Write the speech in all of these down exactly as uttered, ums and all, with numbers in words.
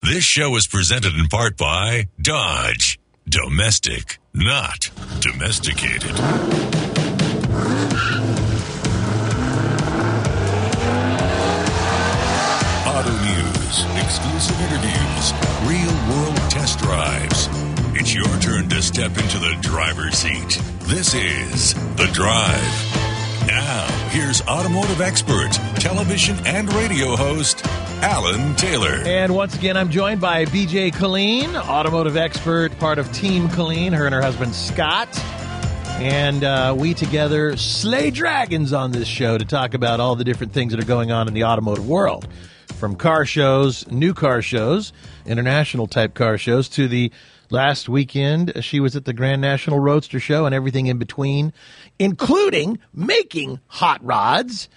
This show is presented in part by Dodge. Domestic, not domesticated. Auto news, exclusive interviews, real-world test drives. It's your turn to step into the driver's seat. This is The Drive. Now, here's automotive expert, television and radio host, Alan Taylor. And once again, I'm joined by B J Colleen, automotive expert, part of Team Colleen, her and her husband Scott. And uh, we together slay dragons on this show to talk about all the different things that are going on in the automotive world. From car shows, new car shows, international type car shows, to the last weekend she was at the Grand National Roadster Show and everything in between, including making hot rods.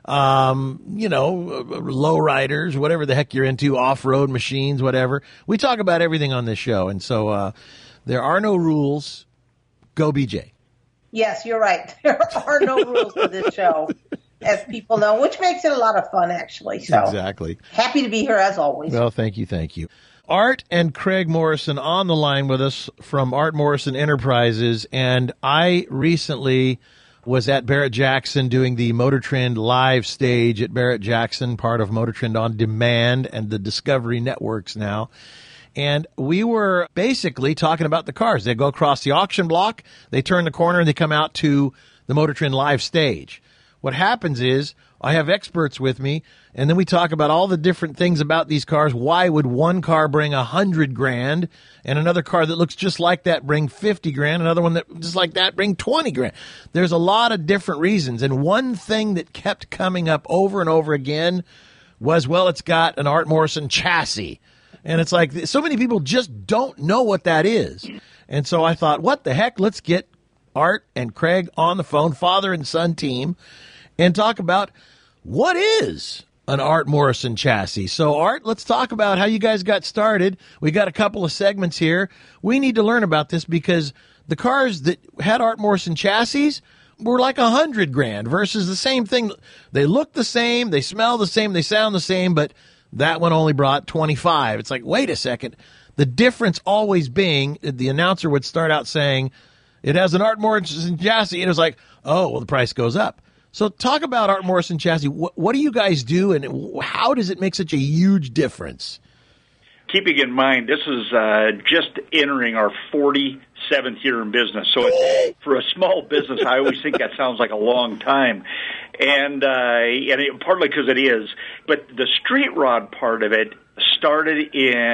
Um, you know, lowriders, whatever the heck you're into, off-road machines, whatever. We talk about everything on this show. And so uh, there are no rules. Go, B J. Yes, you're right. There are no rules for this show, as people know, which makes it a lot of fun, actually. So exactly. Happy to be here, as always. Well, thank you, thank you. Art and Craig Morrison on the line with us from Art Morrison Enterprises. And I recently was at Barrett-Jackson doing the Motor Trend live stage at Barrett-Jackson, part of Motor Trend On Demand and the Discovery Networks now. And we were basically talking about the cars. They go across the auction block, they turn the corner, and they come out to the Motor Trend live stage. What happens is I have experts with me, and then we talk about all the different things about these cars. Why would one car bring a hundred grand and another car that looks just like that bring fifty grand, another one that just like that bring twenty grand? There's a lot of different reasons. And one thing that kept coming up over and over again was, well, it's got an Art Morrison chassis. And it's like so many people just don't know what that is. And so I thought, what the heck? Let's get Art and Craig on the phone, father and son team, and talk about what is an Art Morrison chassis. So, Art, let's talk about how you guys got started. We got a couple of segments here. We need to learn about this because the cars that had Art Morrison chassis were like a hundred grand versus the same thing. They look the same, they smell the same, they sound the same, but that one only brought twenty-five. It's like, wait a second. The difference always being the announcer would start out saying it has an Art Morrison chassis. And it was like, oh, well, the price goes up. So talk about Art Morrison chassis. What, what do you guys do, and how does it make such a huge difference? Keeping in mind, this is uh, just entering our forty-seventh year in business. So it, for a small business, I always think that sounds like a long time. And, uh, and it, partly because it is. But the street rod part of it started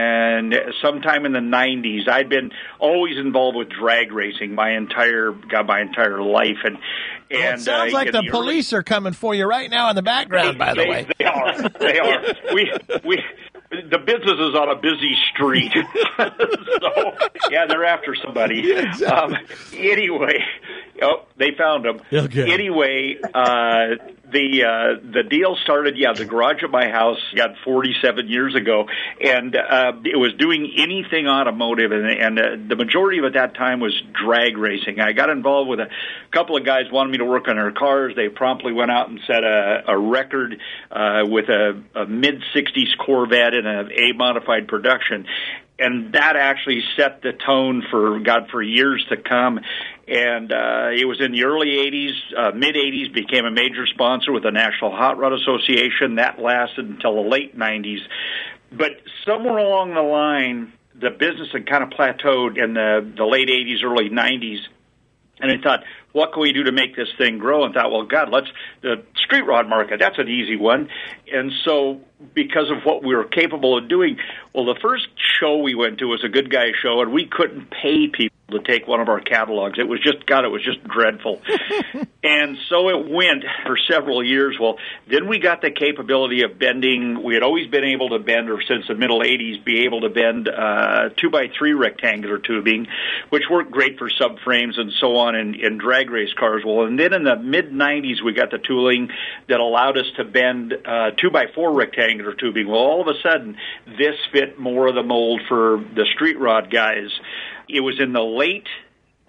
in sometime in the nineties. I'd been always involved with drag racing my entire got my entire life, and and well, it sounds uh, like the, the police early... are coming for you right now in the background. By the they, way, they are. They are. we we. The business is on a busy street, so yeah, they're after somebody. Yeah, exactly. um, anyway, oh, they found him. Okay. Anyway, uh, the uh, the deal started. Yeah, the garage at my house got forty-seven years ago, and uh, it was doing anything automotive, and, and uh, the majority of it at that time was drag racing. I got involved with a couple of guys wanted me to work on their cars. They promptly went out and set a, a record uh, with a, a mid sixties Corvette in an A modified production. And that actually set the tone for God for years to come. And uh, it was in the early eighties, uh, mid-eighties, became a major sponsor with the National Hot Rod Association. That lasted until the late nineties. But somewhere along the line, the business had kind of plateaued in the, the late eighties, early nineties. And I thought, what can we do to make this thing grow? And thought, well, God, let's the street rod market. That's an easy one. And so, because of what we were capable of doing, well, the first show we went to was a Good Guy show, and we couldn't pay people to take one of our catalogs. It was just, God, it was just dreadful. And so it went for several years. Well, then we got the capability of bending. We had always been able to bend, or since the middle eighties, be able to bend uh, two by three rectangular tubing, which worked great for subframes and so on in, in drag race cars. Well, and then in the mid nineties, we got the tooling that allowed us to bend uh, two by four rectangular tubing. Well, all of a sudden, this fit more of the mold for the street rod guys. It was in the late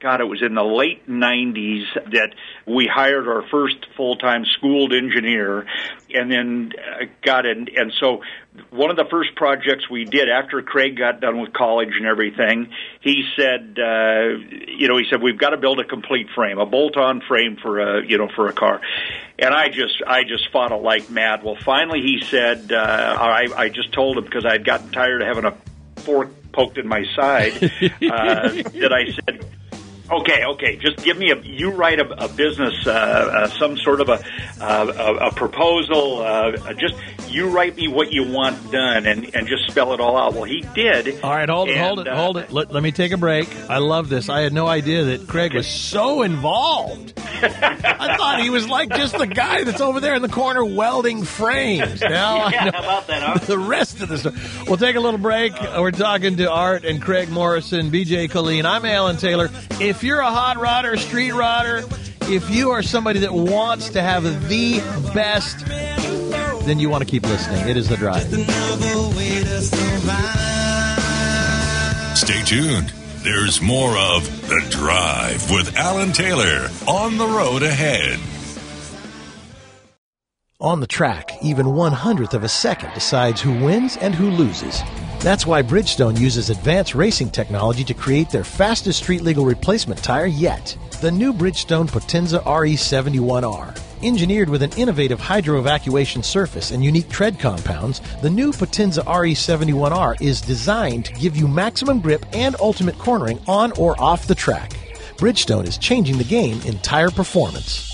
God, it was in the late nineties that we hired our first full-time schooled engineer, and then uh, got in. And so one of the first projects we did after Craig got done with college and everything, he said, uh, you know, he said, we've got to build a complete frame, a bolt-on frame for a, you know, for a car. And I just, I just fought it like mad. Well, finally he said, uh, I, I just told him, because I'd gotten tired of having a fork poked in my side, uh, that I said, Okay, okay. Just give me a. You write a, a business, uh, uh, some sort of a uh, a, a proposal. Uh, just you write me what you want done, and, and just spell it all out. Well, he did. All right, hold it, and, hold it, uh, hold it. Let, let me take a break. I love this. I had no idea that Craig was so involved. I thought he was like just the guy that's over there in the corner welding frames. Now yeah, I know how about that, huh? the rest of the story. We'll take a little break. We're talking to Art and Craig Morrison, B J Colleen. I'm Alan Taylor. If you're a hot rodder, street rodder, if you are somebody that wants to have the best, then you want to keep listening. It is The Drive. Stay tuned. There's more of The Drive with Alan Taylor on the road ahead. On the track, even one hundredth of a second decides who wins and who loses. That's why Bridgestone uses advanced racing technology to create their fastest street-legal replacement tire yet. The new Bridgestone Potenza R E seventy-one R. Engineered with an innovative hydro-evacuation surface and unique tread compounds, the new Potenza R E seventy-one R is designed to give you maximum grip and ultimate cornering on or off the track. Bridgestone is changing the game in tire performance.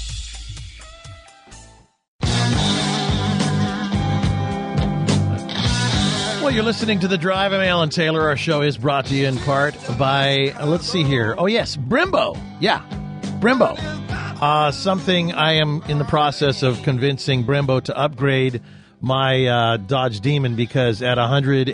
Well, you're listening to The Drive. I'm Alan Taylor. Our show is brought to you in part by, uh, let's see here. Oh, yes, Brembo. Yeah, Brembo. Uh, something I am in the process of convincing Brembo to upgrade my uh, Dodge Demon, because at one hundred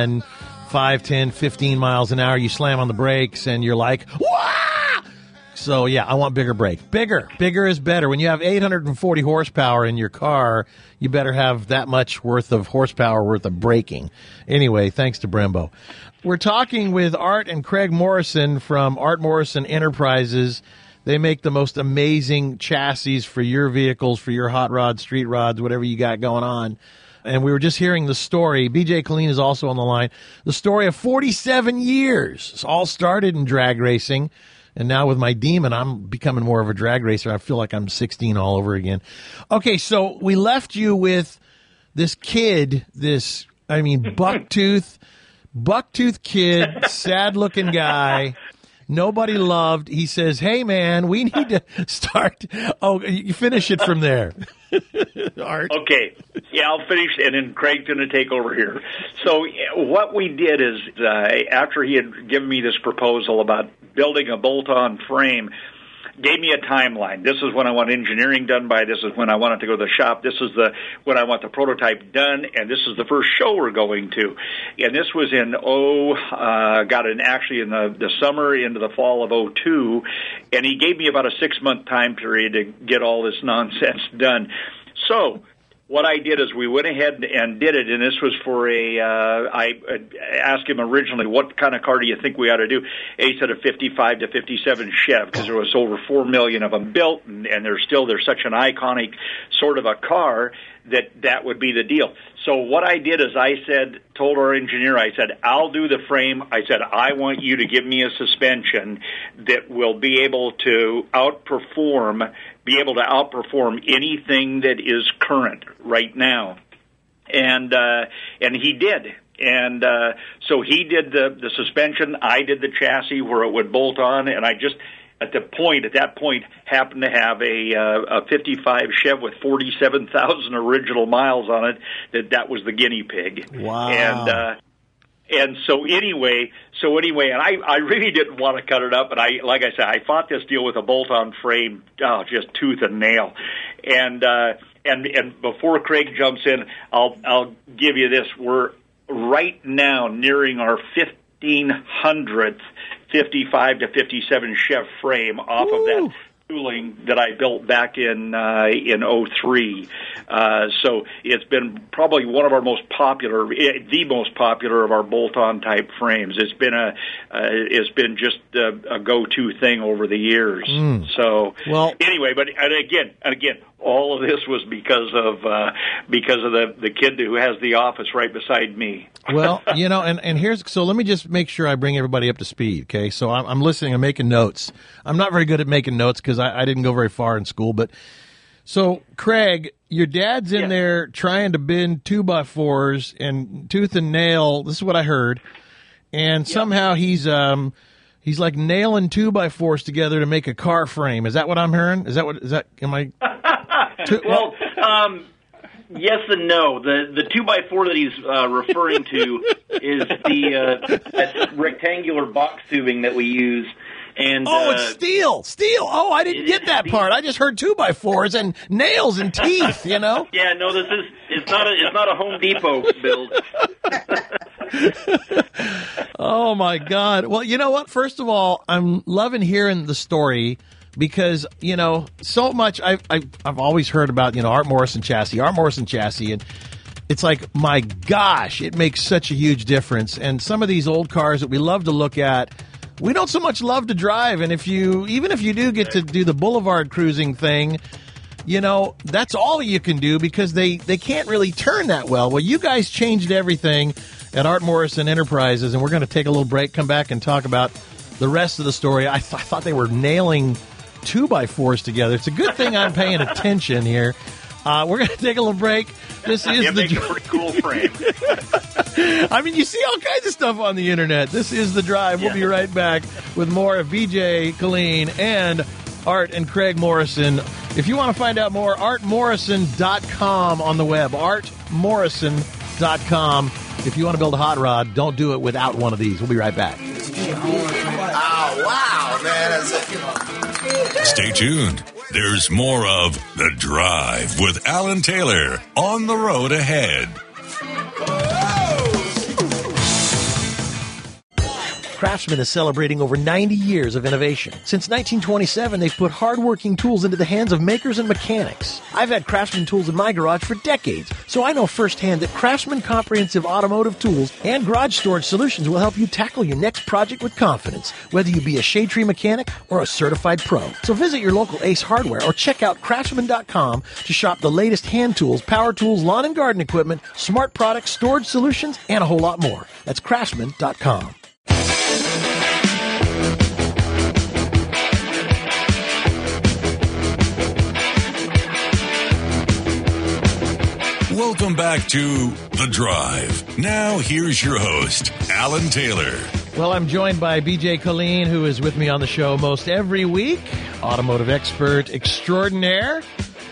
five, ten, fifteen miles an hour, you slam on the brakes and you're like, wah! So, yeah, I want bigger brake. Bigger. Bigger is better. When you have eight hundred forty horsepower in your car, you better have that much worth of horsepower worth of braking. Anyway, thanks to Brembo. We're talking with Art and Craig Morrison from Art Morrison Enterprises. They make the most amazing chassis for your vehicles, for your hot rods, street rods, whatever you got going on. And we were just hearing the story. B J Colleen is also on the line. The story of forty-seven years. It's all started in drag racing. And now with my Demon, I'm becoming more of a drag racer. I feel like I'm sixteen all over again. Okay, so we left you with this kid, this, I mean, bucktooth, bucktooth kid, sad-looking guy. Nobody loved. He says, hey, man, we need to start. Oh, you finish it from there. Art. Okay. Yeah, I'll finish, and then Craig's going to take over here. So what we did is, uh, after he had given me this proposal about building a bolt-on frame, gave me a timeline. This is when I want engineering done by. This is when I want it to go to the shop. This is the when I want the prototype done, and this is the first show we're going to. And this was in oh, uh, got in actually in the the summer into the fall of oh two, and he gave me about a six month time period to get all this nonsense done. So what I did is we went ahead and did it, and this was for a, uh, I asked him originally, what kind of car do you think we ought to do? And he said a fifty-five to fifty-seven Chev, because there was over four million of them built, and, and they're still, they're such an iconic sort of a car that that would be the deal. So what I did is I said, told our engineer, I said, I'll do the frame. I said, I want you to give me a suspension that will be able to outperform, be able to outperform anything that is current right now. And, uh, and he did. And, uh, so he did the, the suspension. I did the chassis where it would bolt on. And I just, at the point, at that point, happened to have a, uh, a fifty-five Chev with forty-seven thousand original miles on it. That that was the guinea pig. Wow. And, uh, And so anyway, so anyway, and I, I really didn't want to cut it up, and I, like I said, I fought this deal with a bolt-on frame, oh, just tooth and nail. And, uh, and, and before Craig jumps in, I'll, I'll give you this. We're right now nearing our fifteen hundredth fifty-five to fifty-seven Chev frame off Ooh. of that tooling that I built back in uh, in oh three. Uh, so it's been probably one of our most popular, the most popular of our bolt-on type frames. It's been a, uh, it's been just a, a go-to thing over the years. Mm. So well, anyway, but and again, and again, all of this was because of uh, because of the the kid who has the office right beside me. Well, you know, and, and here's, so let me just make sure I bring everybody up to speed, okay? So I'm, I'm listening, I'm making notes. I'm not very good at making notes because I, I didn't go very far in school, but so Craig, your dad's in yeah. there trying to bend two by fours and tooth and nail. This is what I heard. And yeah. somehow he's, um, he's like nailing two by fours together to make a car frame. Is that what I'm hearing? Is that what, is that, am I? Two, well, um, yes and no. The the two by four that he's uh, referring to is the uh, that rectangular box tubing that we use. And oh, uh, it's steel, steel. Oh, I didn't get that part. I just heard two by fours and nails and teeth. You know. Yeah, no, this is it's not a it's not a Home Depot build. Oh my God. Well, you know what? First of all, I'm loving hearing the story. Because, you know, so much, I've, I've, I've always heard about, you know, Art Morrison chassis, Art Morrison chassis, and it's like, my gosh, it makes such a huge difference. And some of these old cars that we love to look at, we don't so much love to drive. And if you, even if you do get to do the boulevard cruising thing, you know, that's all you can do because they, they can't really turn that well. Well, you guys changed everything at Art Morrison Enterprises, and we're going to take a little break, come back and talk about the rest of the story. I, th- I thought they were nailing two by fours together. It's a good thing I'm paying attention here. Uh, we're going to take a little break. This is yeah, the make a pretty cool frame. I mean, you see all kinds of stuff on the internet. This is The Drive. We'll yeah. be right back with more of B J Colleen and Art and Craig Morrison. If you want to find out more, art morrison dot com on the web. art morrison dot com. If you want to build a hot rod, don't do it without one of these. We'll be right back. Oh, wow, man. That's it. Stay tuned. There's more of The Drive with Alan Taylor on the road ahead. Craftsman is celebrating over ninety years of innovation. Since nineteen twenty-seven, they've put hardworking tools into the hands of makers and mechanics. I've had Craftsman tools in my garage for decades, so I know firsthand that Craftsman Comprehensive Automotive Tools and Garage Storage Solutions will help you tackle your next project with confidence, whether you be a shade tree mechanic or a certified pro. So visit your local Ace Hardware or check out craftsman dot com to shop the latest hand tools, power tools, lawn and garden equipment, smart products, storage solutions, and a whole lot more. That's craftsman dot com. Welcome back to The Drive. Now, here's your host, Alan Taylor. Well, I'm joined by B J Colleen, who is with me on the show most every week, automotive expert extraordinaire,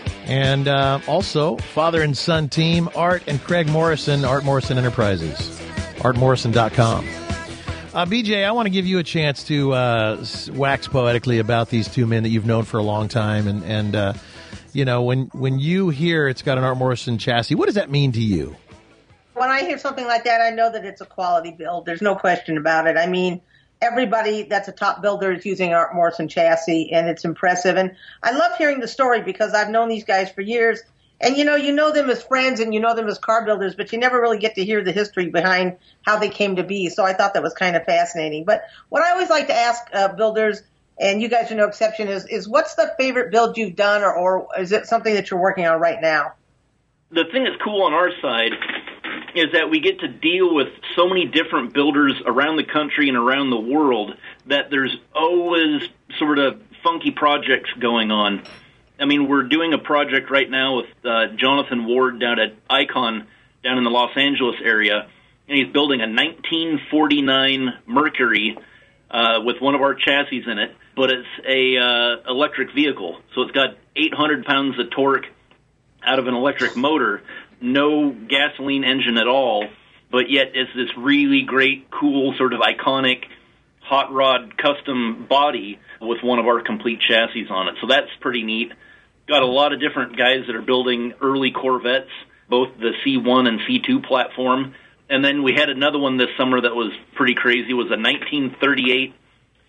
and uh, also father and son team, Art and Craig Morrison, Art Morrison Enterprises, art morrison dot com. Uh, B J, I want to give you a chance to uh, wax poetically about these two men that you've known for a long time, and, and uh, you know, when when you hear it's got an Art Morrison chassis, what does that mean to you? When I hear something like that, I know that it's a quality build. There's no question about it. I mean, everybody that's a top builder is using Art Morrison chassis, and it's impressive. And I love hearing the story because I've known these guys for years. And, you know, you know them as friends and you know them as car builders, but you never really get to hear the history behind how they came to be. So I thought that was kind of fascinating. But what I always like to ask uh, builders, and you guys are no exception, is, is what's the favorite build you've done, or, or is it something that you're working on right now? The thing that's cool on our side is that we get to deal with so many different builders around the country and around the world that there's always sort of funky projects going on. I mean, we're doing a project right now with uh, Jonathan Ward down at Icon down in the Los Angeles area, and he's building a nineteen forty-nine Mercury uh, with one of our chassis in it, but it's a uh, electric vehicle. So it's got eight hundred pounds of torque out of an electric motor, no gasoline engine at all, but yet it's this really great, cool, sort of iconic hot rod custom body with one of our complete chassis on it. So that's pretty neat. Got a lot of different guys that are building early Corvettes, both the C one and C two platform. And then we had another one this summer that was pretty crazy. It was a nineteen thirty-eight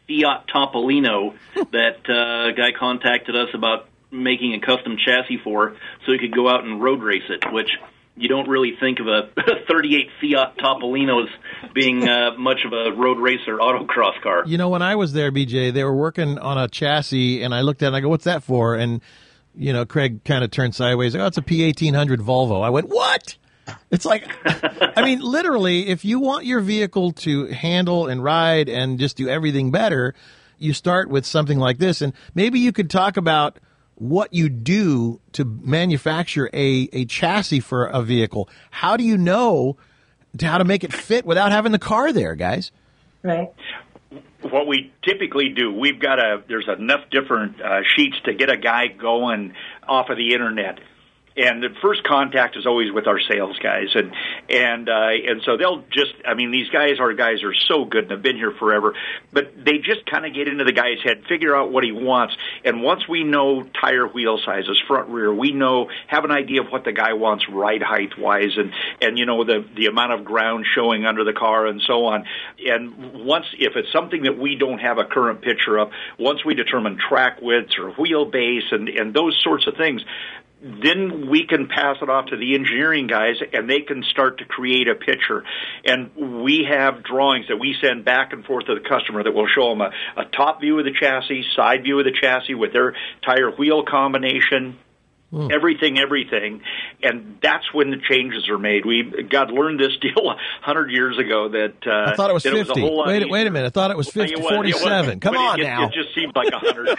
Fiat Topolino that uh, a guy contacted us about making a custom chassis for so he could go out and road race it, which you don't really think of a thirty-eight Fiat Topolino as being uh, much of a road racer autocross car. You know, when I was there, B J, they were working on a chassis, and I looked at it and I go, what's that for? And, you know, Craig kind of turned sideways. Oh, it's a P eighteen hundred Volvo. I went, what? It's like, I mean, literally, if you want your vehicle to handle and ride and just do everything better, you start with something like this. And maybe you could talk about what you do to manufacture a, a chassis for a vehicle. How do you know how to make it fit without having the car there, guys? Right. What we typically do, we've got a, there's enough different uh, sheets to get a guy going off of the internet. And the first contact is always with our sales guys, and and uh, and so they'll just, I mean, these guys, our guys are so good and have been here forever, but they just kind of get into the guy's head, figure out what he wants, and once we know tire wheel sizes, front, rear, we know, have an idea of what the guy wants ride height wise, and and you know the the amount of ground showing under the car and so on. And once, if it's something that we don't have a current picture of, once we determine track widths or wheelbase and and those sorts of things, then we can pass it off to the engineering guys, and they can start to create a picture. And we have drawings that we send back and forth to the customer that will show them a, a top view of the chassis, side view of the chassis with their tire wheel combination, mm. everything, everything. And that's when the changes are made. We God learned this deal a hundred years ago that uh, I thought it was fifty. It was wait, wait a minute. I thought it was fifty, was, forty-seven. Come but on it, now. It just seemed like a hundred.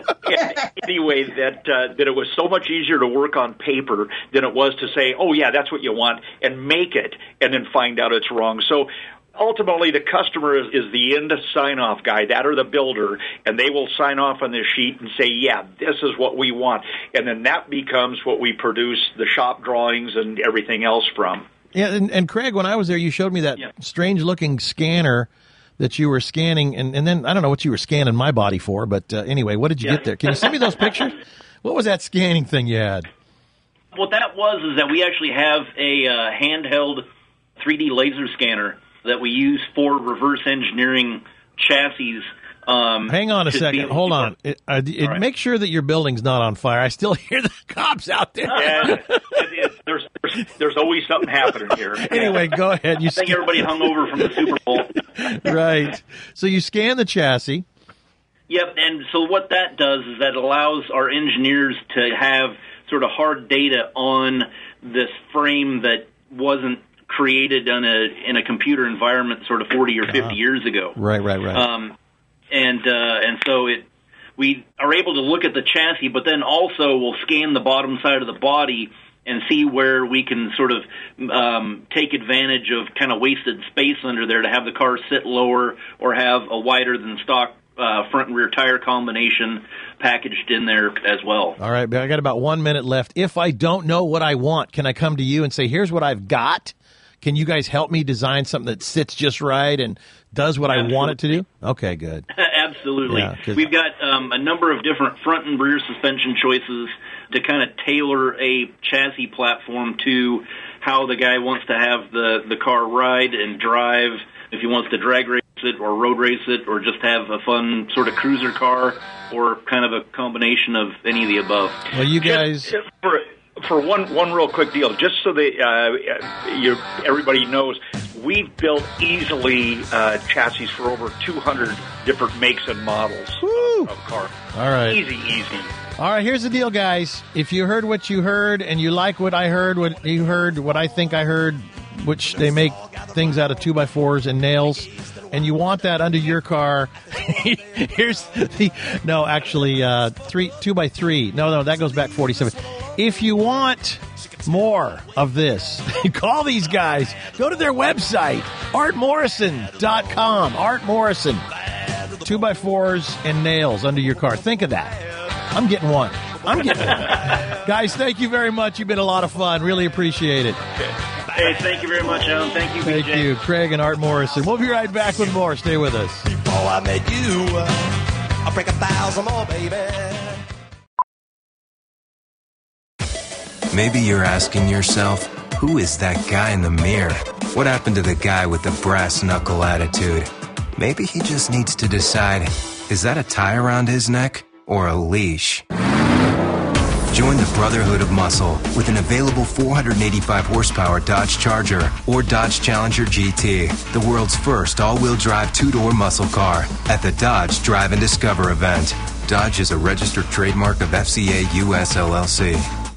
Anyway, that uh, that it was so much easier to work on paper than it was to say, oh, yeah, that's what you want, and make it, and then find out it's wrong. So ultimately, the customer is, is the end sign-off guy, that or the builder, and they will sign off on this sheet and say, yeah, this is what we want. And then that becomes what we produce the shop drawings and everything else from. Yeah, and, and Craig, when I was there, you showed me that yeah. strange-looking scanner that you were scanning, and, and then I don't know what you were scanning my body for, but uh, anyway, what did you yeah. get there? Can you send me those pictures? What was that scanning thing you had? What that was is that we actually have a uh, handheld three D laser scanner that we use for reverse engineering chassis. Um, Hang on a second. Be, Hold on. It, uh, it, right. Make sure that your building's not on fire. I still hear the cops out there. Yeah, it, it, there's, there's there's always something happening here. Anyway, go ahead. You I think scan- everybody hung over from the Super Bowl. Right. So you scan the chassis. Yep, and so what that does is that allows our engineers to have sort of hard data on this frame that wasn't created in a in a computer environment sort of forty or fifty uh, years ago. Right, right, right. Um, and uh, and so it we are able to look at the chassis, but then also we'll scan the bottom side of the body and see where we can sort of um, take advantage of kind of wasted space under there to have the car sit lower or have a wider than stock uh, front and rear tire combination packaged in there as well. All right, I got about one minute left. If I don't know what I want, can I come to you and say, here's what I've got? Can you guys help me design something that sits just right and does what Absolutely. I want it to do? Okay, good. Absolutely. Yeah, We've got um, a number of different front and rear suspension choices to kind of tailor a chassis platform to how the guy wants to have the, the car ride and drive, if he wants to drag race it or road race it or just have a fun sort of cruiser car or kind of a combination of any of the above. Well, you guys... Just, just for, for one one real quick deal, just so that uh, you, everybody knows, we've built easily uh, chassis for over two hundred different makes and models of, of cars. All right. Easy, easy. All right, here's the deal, guys. If you heard what you heard and you like what I heard, what you heard, what I think I heard, which they make things out of two by fours and nails, and you want that under your car, here's the, no, actually, uh, three, two by three. No, no, that goes back forty-seven. If you want more of this, call these guys. Go to their website, art morrison dot com. Art Morrison. Two by fours and nails under your car. Think of that. I'm getting one. I'm getting one. Guys, thank you very much. You've been a lot of fun. Really appreciate it. Hey, thank you very much, Alan. Thank you, Thank B J. you, Craig and Art Morrison. We'll be right back with more. Stay with us. Before I met you, I'll break a thousand more, baby. Maybe you're asking yourself, who is that guy in the mirror? What happened to the guy with the brass knuckle attitude? maybe he just needs to decide, is that a tie around his neck or a leash? Join the Brotherhood of Muscle with an available four hundred eighty-five horsepower Dodge Charger or Dodge Challenger G T, the world's first all-wheel drive two-door muscle car, at the Dodge Drive and Discover event. Dodge is a registered trademark of F C A U S L L C.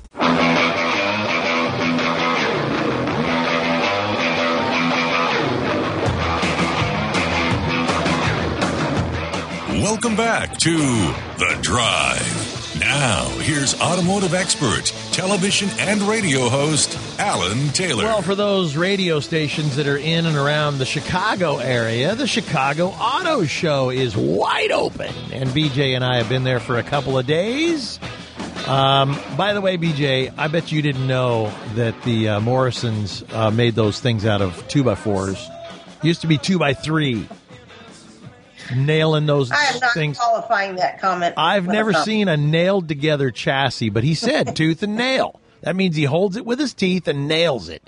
Welcome back to The Drive. Now, here's automotive expert, television and radio host, Alan Taylor. Well, for those radio stations that are in and around the Chicago area, the Chicago Auto Show is wide open. And B J and I have been there for a couple of days. Um, by the way, B J, I bet you didn't know that the uh, Morrisons uh, made those things out of two by fours. Used to be two by three. Nailing those I am not things. qualifying that comment. I've never myself. seen a nailed together chassis, but he said tooth and nail. That means he holds it with his teeth and nails it.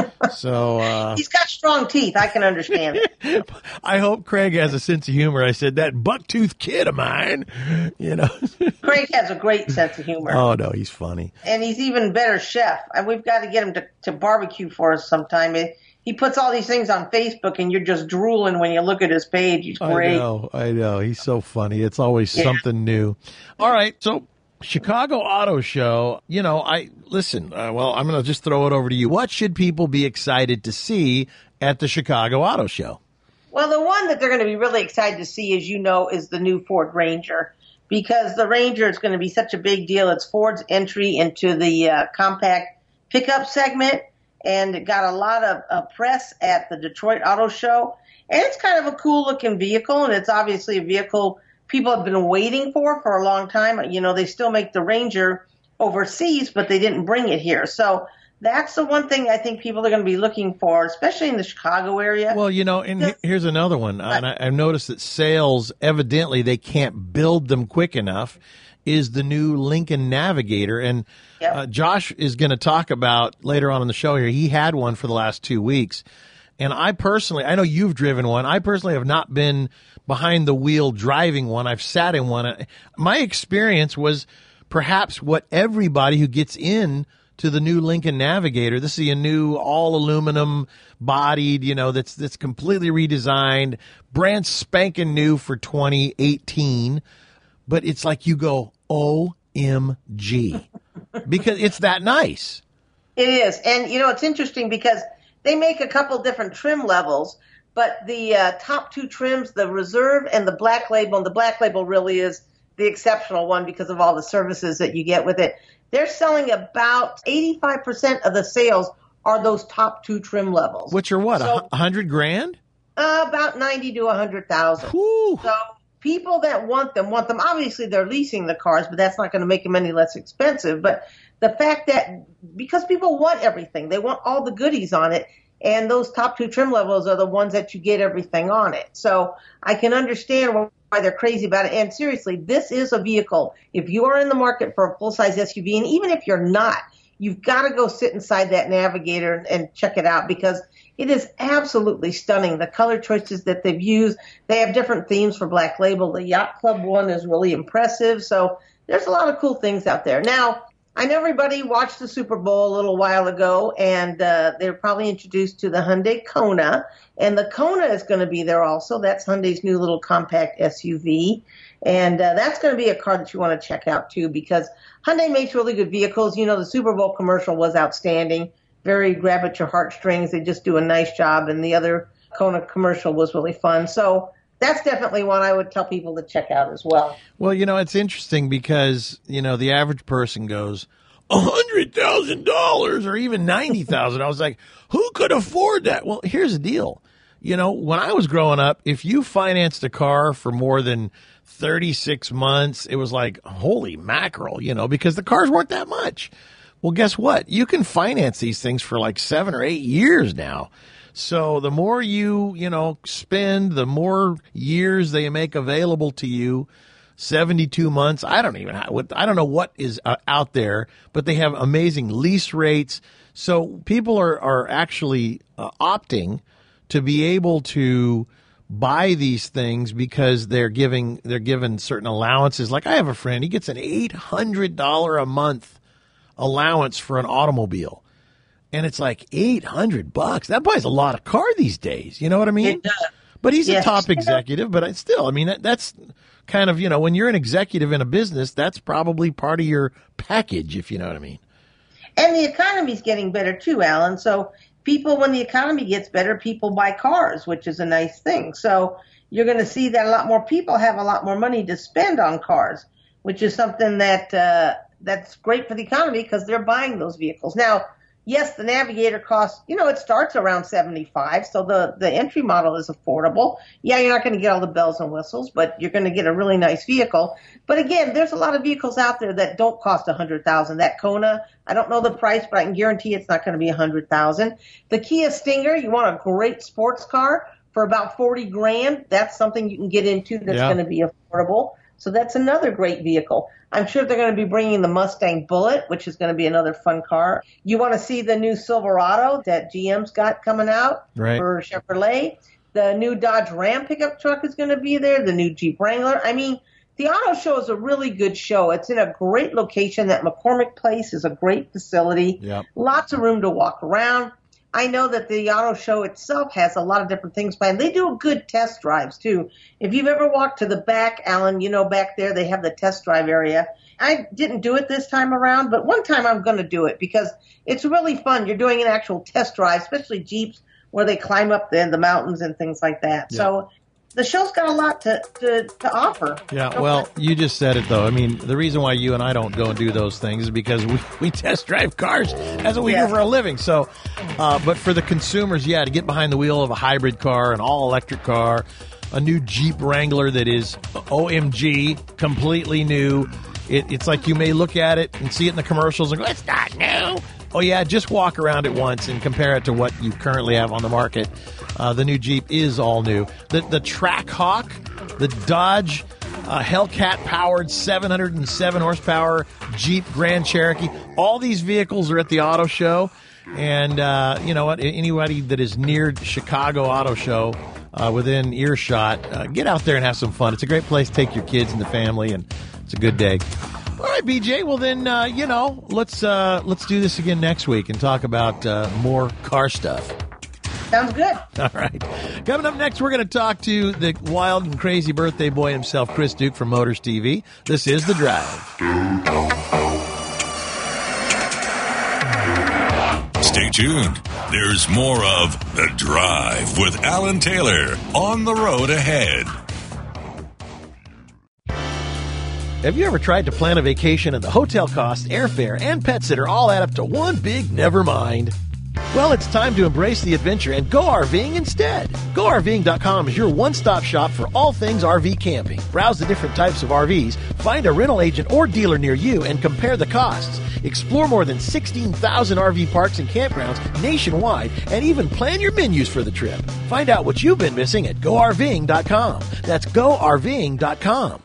So uh, he's got strong teeth. I can understand it. I hope Craig has a sense of humor. I said that buck-toothed kid of mine, you know. Craig has a great sense of humor. Oh no, he's funny, and he's even better chef. And we've got to get him to, to barbecue for us sometime. It, He puts all these things on Facebook, and you're just drooling when you look at his page. He's great. I know, I know. He's so funny. It's always yeah. something new. All right, so Chicago Auto Show, you know, I listen, uh, well, I'm going to just throw it over to you. What should people be excited to see at the Chicago Auto Show? Well, the one that they're going to be really excited to see, as you know, is the new Ford Ranger, because the Ranger is going to be such a big deal. It's Ford's entry into the uh, compact pickup segment. And it got a lot of uh, press at the Detroit Auto Show. And it's kind of a cool-looking vehicle, and it's obviously a vehicle people have been waiting for for a long time. You know, they still make the Ranger overseas, but they didn't bring it here. So that's the one thing I think people are going to be looking for, especially in the Chicago area. Well, you know, and here's another one. And I, I've noticed that sales, evidently, they can't build them quick enough, is the new Lincoln Navigator. And Yep. Uh, Josh is going to talk about later on in the show here. He had one for the last two weeks. And I personally, I know you've driven one. I personally have not been behind the wheel driving one. I've sat in one. My experience was perhaps what everybody who gets in to the new Lincoln Navigator, this is a new all aluminum bodied, you know, that's, that's completely redesigned, brand spanking new for twenty eighteen. But it's like you go, O M G. Because it's that nice. It is. And, you know, it's interesting because they make a couple different trim levels, but the uh, top two trims, the Reserve and the Black Label, and the Black Label really is the exceptional one because of all the services that you get with it. They're selling about eighty-five percent of the sales are those top two trim levels. Which are what, a so, hundred grand? Uh, about ninety to a hundred thousand. So people that want them want them. Obviously, they're leasing the cars, but that's not going to make them any less expensive. But the fact that because people want everything, they want all the goodies on it, and those top two trim levels are the ones that you get everything on it. So I can understand why they're crazy about it. And seriously, this is a vehicle. If you are in the market for a full-size S U V, and even if you're not, you've got to go sit inside that Navigator and, and check it out because it is absolutely stunning. The color choices that they've used, they have different themes for Black Label. The Yacht Club one is really impressive. So there's a lot of cool things out there. Now, I know everybody watched the Super Bowl a little while ago, and uh, they were probably introduced to the Hyundai Kona. And the Kona is going to be there also. That's Hyundai's new little compact S U V. And uh, that's going to be a car that you want to check out, too, because Hyundai makes really good vehicles. You know, the Super Bowl commercial was outstanding. Very grab at your heartstrings. They just do a nice job. And the other Kona commercial was really fun. So that's definitely one I would tell people to check out as well. Well, you know, it's interesting because, you know, the average person goes, one hundred thousand dollars or even ninety thousand dollars. I was like, who could afford that? Well, here's the deal. You know, when I was growing up, if you financed a car for more than thirty-six months, it was like, holy mackerel, you know, because the cars weren't that much. Well, guess what? You can finance these things for like seven or eight years now. So the more you, you know, spend, the more years they make available to you. seventy-two months. I don't even, I don't know what is out there, but they have amazing lease rates. So people are, are actually uh, opting to be able to buy these things because they're giving they're given certain allowances. Like I have a friend, he gets an eight hundred dollars a month allowance for an automobile. And it's like eight hundred bucks. That buys a lot of car these days. You know what I mean? It does. But he's Yes. a top executive, but I still, I mean, that, that's kind of, you know, when you're an executive in a business, that's probably part of your package, if you know what I mean. And the economy's getting better too, Alan. So people, when the economy gets better, people buy cars, which is a nice thing. So you're going to see that a lot more people have a lot more money to spend on cars, which is something that uh, that's great for the economy because they're buying those vehicles. Now, yes, the Navigator costs, you know, it starts around seventy-five, so the, the entry model is affordable. Yeah, you're not going to get all the bells and whistles, but you're going to get a really nice vehicle. But again, there's a lot of vehicles out there that don't cost one hundred thousand dollars. That Kona, I don't know the price, but I can guarantee it's not going to be one hundred thousand dollars. The Kia Stinger, you want a great sports car for about forty grand. That's something you can get into that's Yeah. going to be affordable. So that's another great vehicle. I'm sure they're going to be bringing the Mustang Bullet, which is going to be another fun car. You want to see the new Silverado that G M's got coming out Right. for Chevrolet. The new Dodge Ram pickup truck is going to be there. The new Jeep Wrangler. I mean, the auto show is a really good show. It's in a great location. That McCormick Place is a great facility. Yep. Lots of room to walk around. I know that the auto show itself has a lot of different things planned. They do good test drives, too. If you've ever walked to the back, Alan, you know, back there they have the test drive area. I didn't do it this time around, but one time I'm going to do it because it's really fun. You're doing an actual test drive, especially Jeeps, where they climb up the, the mountains and things like that. Yeah. So the show's got a lot to, to, to offer. Yeah, well, you just said it, though. I mean, the reason why you and I don't go and do those things is because we, we test drive cars. That's what we Yeah. do for a living. So, uh, but for the consumers, yeah, to get behind the wheel of a hybrid car, an all-electric car, a new Jeep Wrangler that is O M G, completely new. It, it's like you may look at it and see it in the commercials and go, it's not new. Oh, yeah, just walk around it once and compare it to what you currently have on the market. Uh, the new Jeep is all new. The, the Trackhawk, the Dodge uh, Hellcat-powered seven hundred seven horsepower Jeep Grand Cherokee, all these vehicles are at the auto show. And uh, you know what? Anybody that is near Chicago Auto Show, uh, within earshot, uh, get out there and have some fun. It's a great place to take your kids and the family, and it's a good day. All right, B J. Well, then, uh, you know, let's uh, let's do this again next week and talk about uh, more car stuff. Sounds good. All right. Coming up next, we're going to talk to the wild and crazy birthday boy himself, Chris Duke from Motors T V. This is The Drive. Stay tuned. There's more of The Drive with Alan Taylor on the road ahead. Have you ever tried to plan a vacation and the hotel costs, airfare, and pet sitter all add up to one big never mind? Well, it's time to embrace the adventure and go RVing instead. Go R V ing dot com is your one-stop shop for all things R V camping. Browse the different types of R Vs, find a rental agent or dealer near you, and compare the costs. Explore more than sixteen thousand R V parks and campgrounds nationwide, and even plan your menus for the trip. Find out what you've been missing at Go R V ing dot com. That's Go R V ing dot com.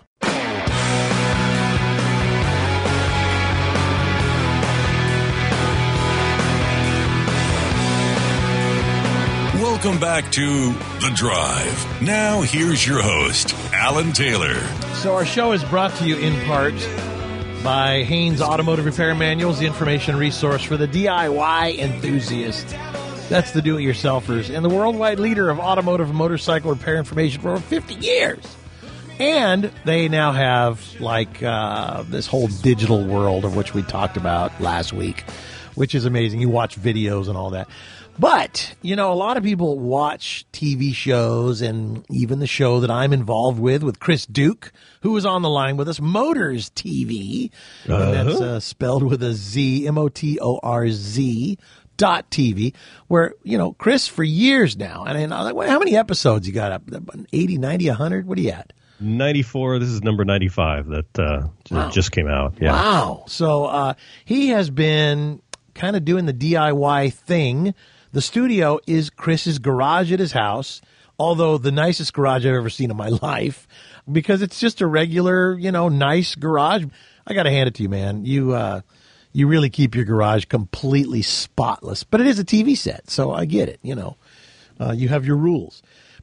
Welcome back to The Drive. Now, here's your host, Alan Taylor. So our show is brought to you in part by Haynes Automotive Repair Manuals, the information resource for the D I Y enthusiast. That's the do-it-yourselfers and the worldwide leader of automotive and motorcycle repair information for over fifty years. And they now have, like, uh, this whole digital world of which we talked about last week, which is amazing. You watch videos and all that. But, you know, a lot of people watch T V shows, and even the show that I'm involved with, with Chris Duke, who is on the line with us, Motors T V. Uh-huh. And that's uh, spelled with a Z, M O T O R Z dot T V, where, you know, Chris, for years now, and, and I'm like, how many episodes you got up? eighty, ninety, one hundred? What are you at? ninety-four. This is number ninety-five that uh, Wow. just came out. Yeah. Wow. So uh, he has been kind of doing the D I Y thing. The studio is Chris's garage at his house, although the nicest garage I've ever seen in my life, because it's just a regular, you know, nice garage. I got to hand it to you, man. You uh, you really keep your garage completely spotless. But it is a T V set, so I get it, you know. Uh, you have your rules.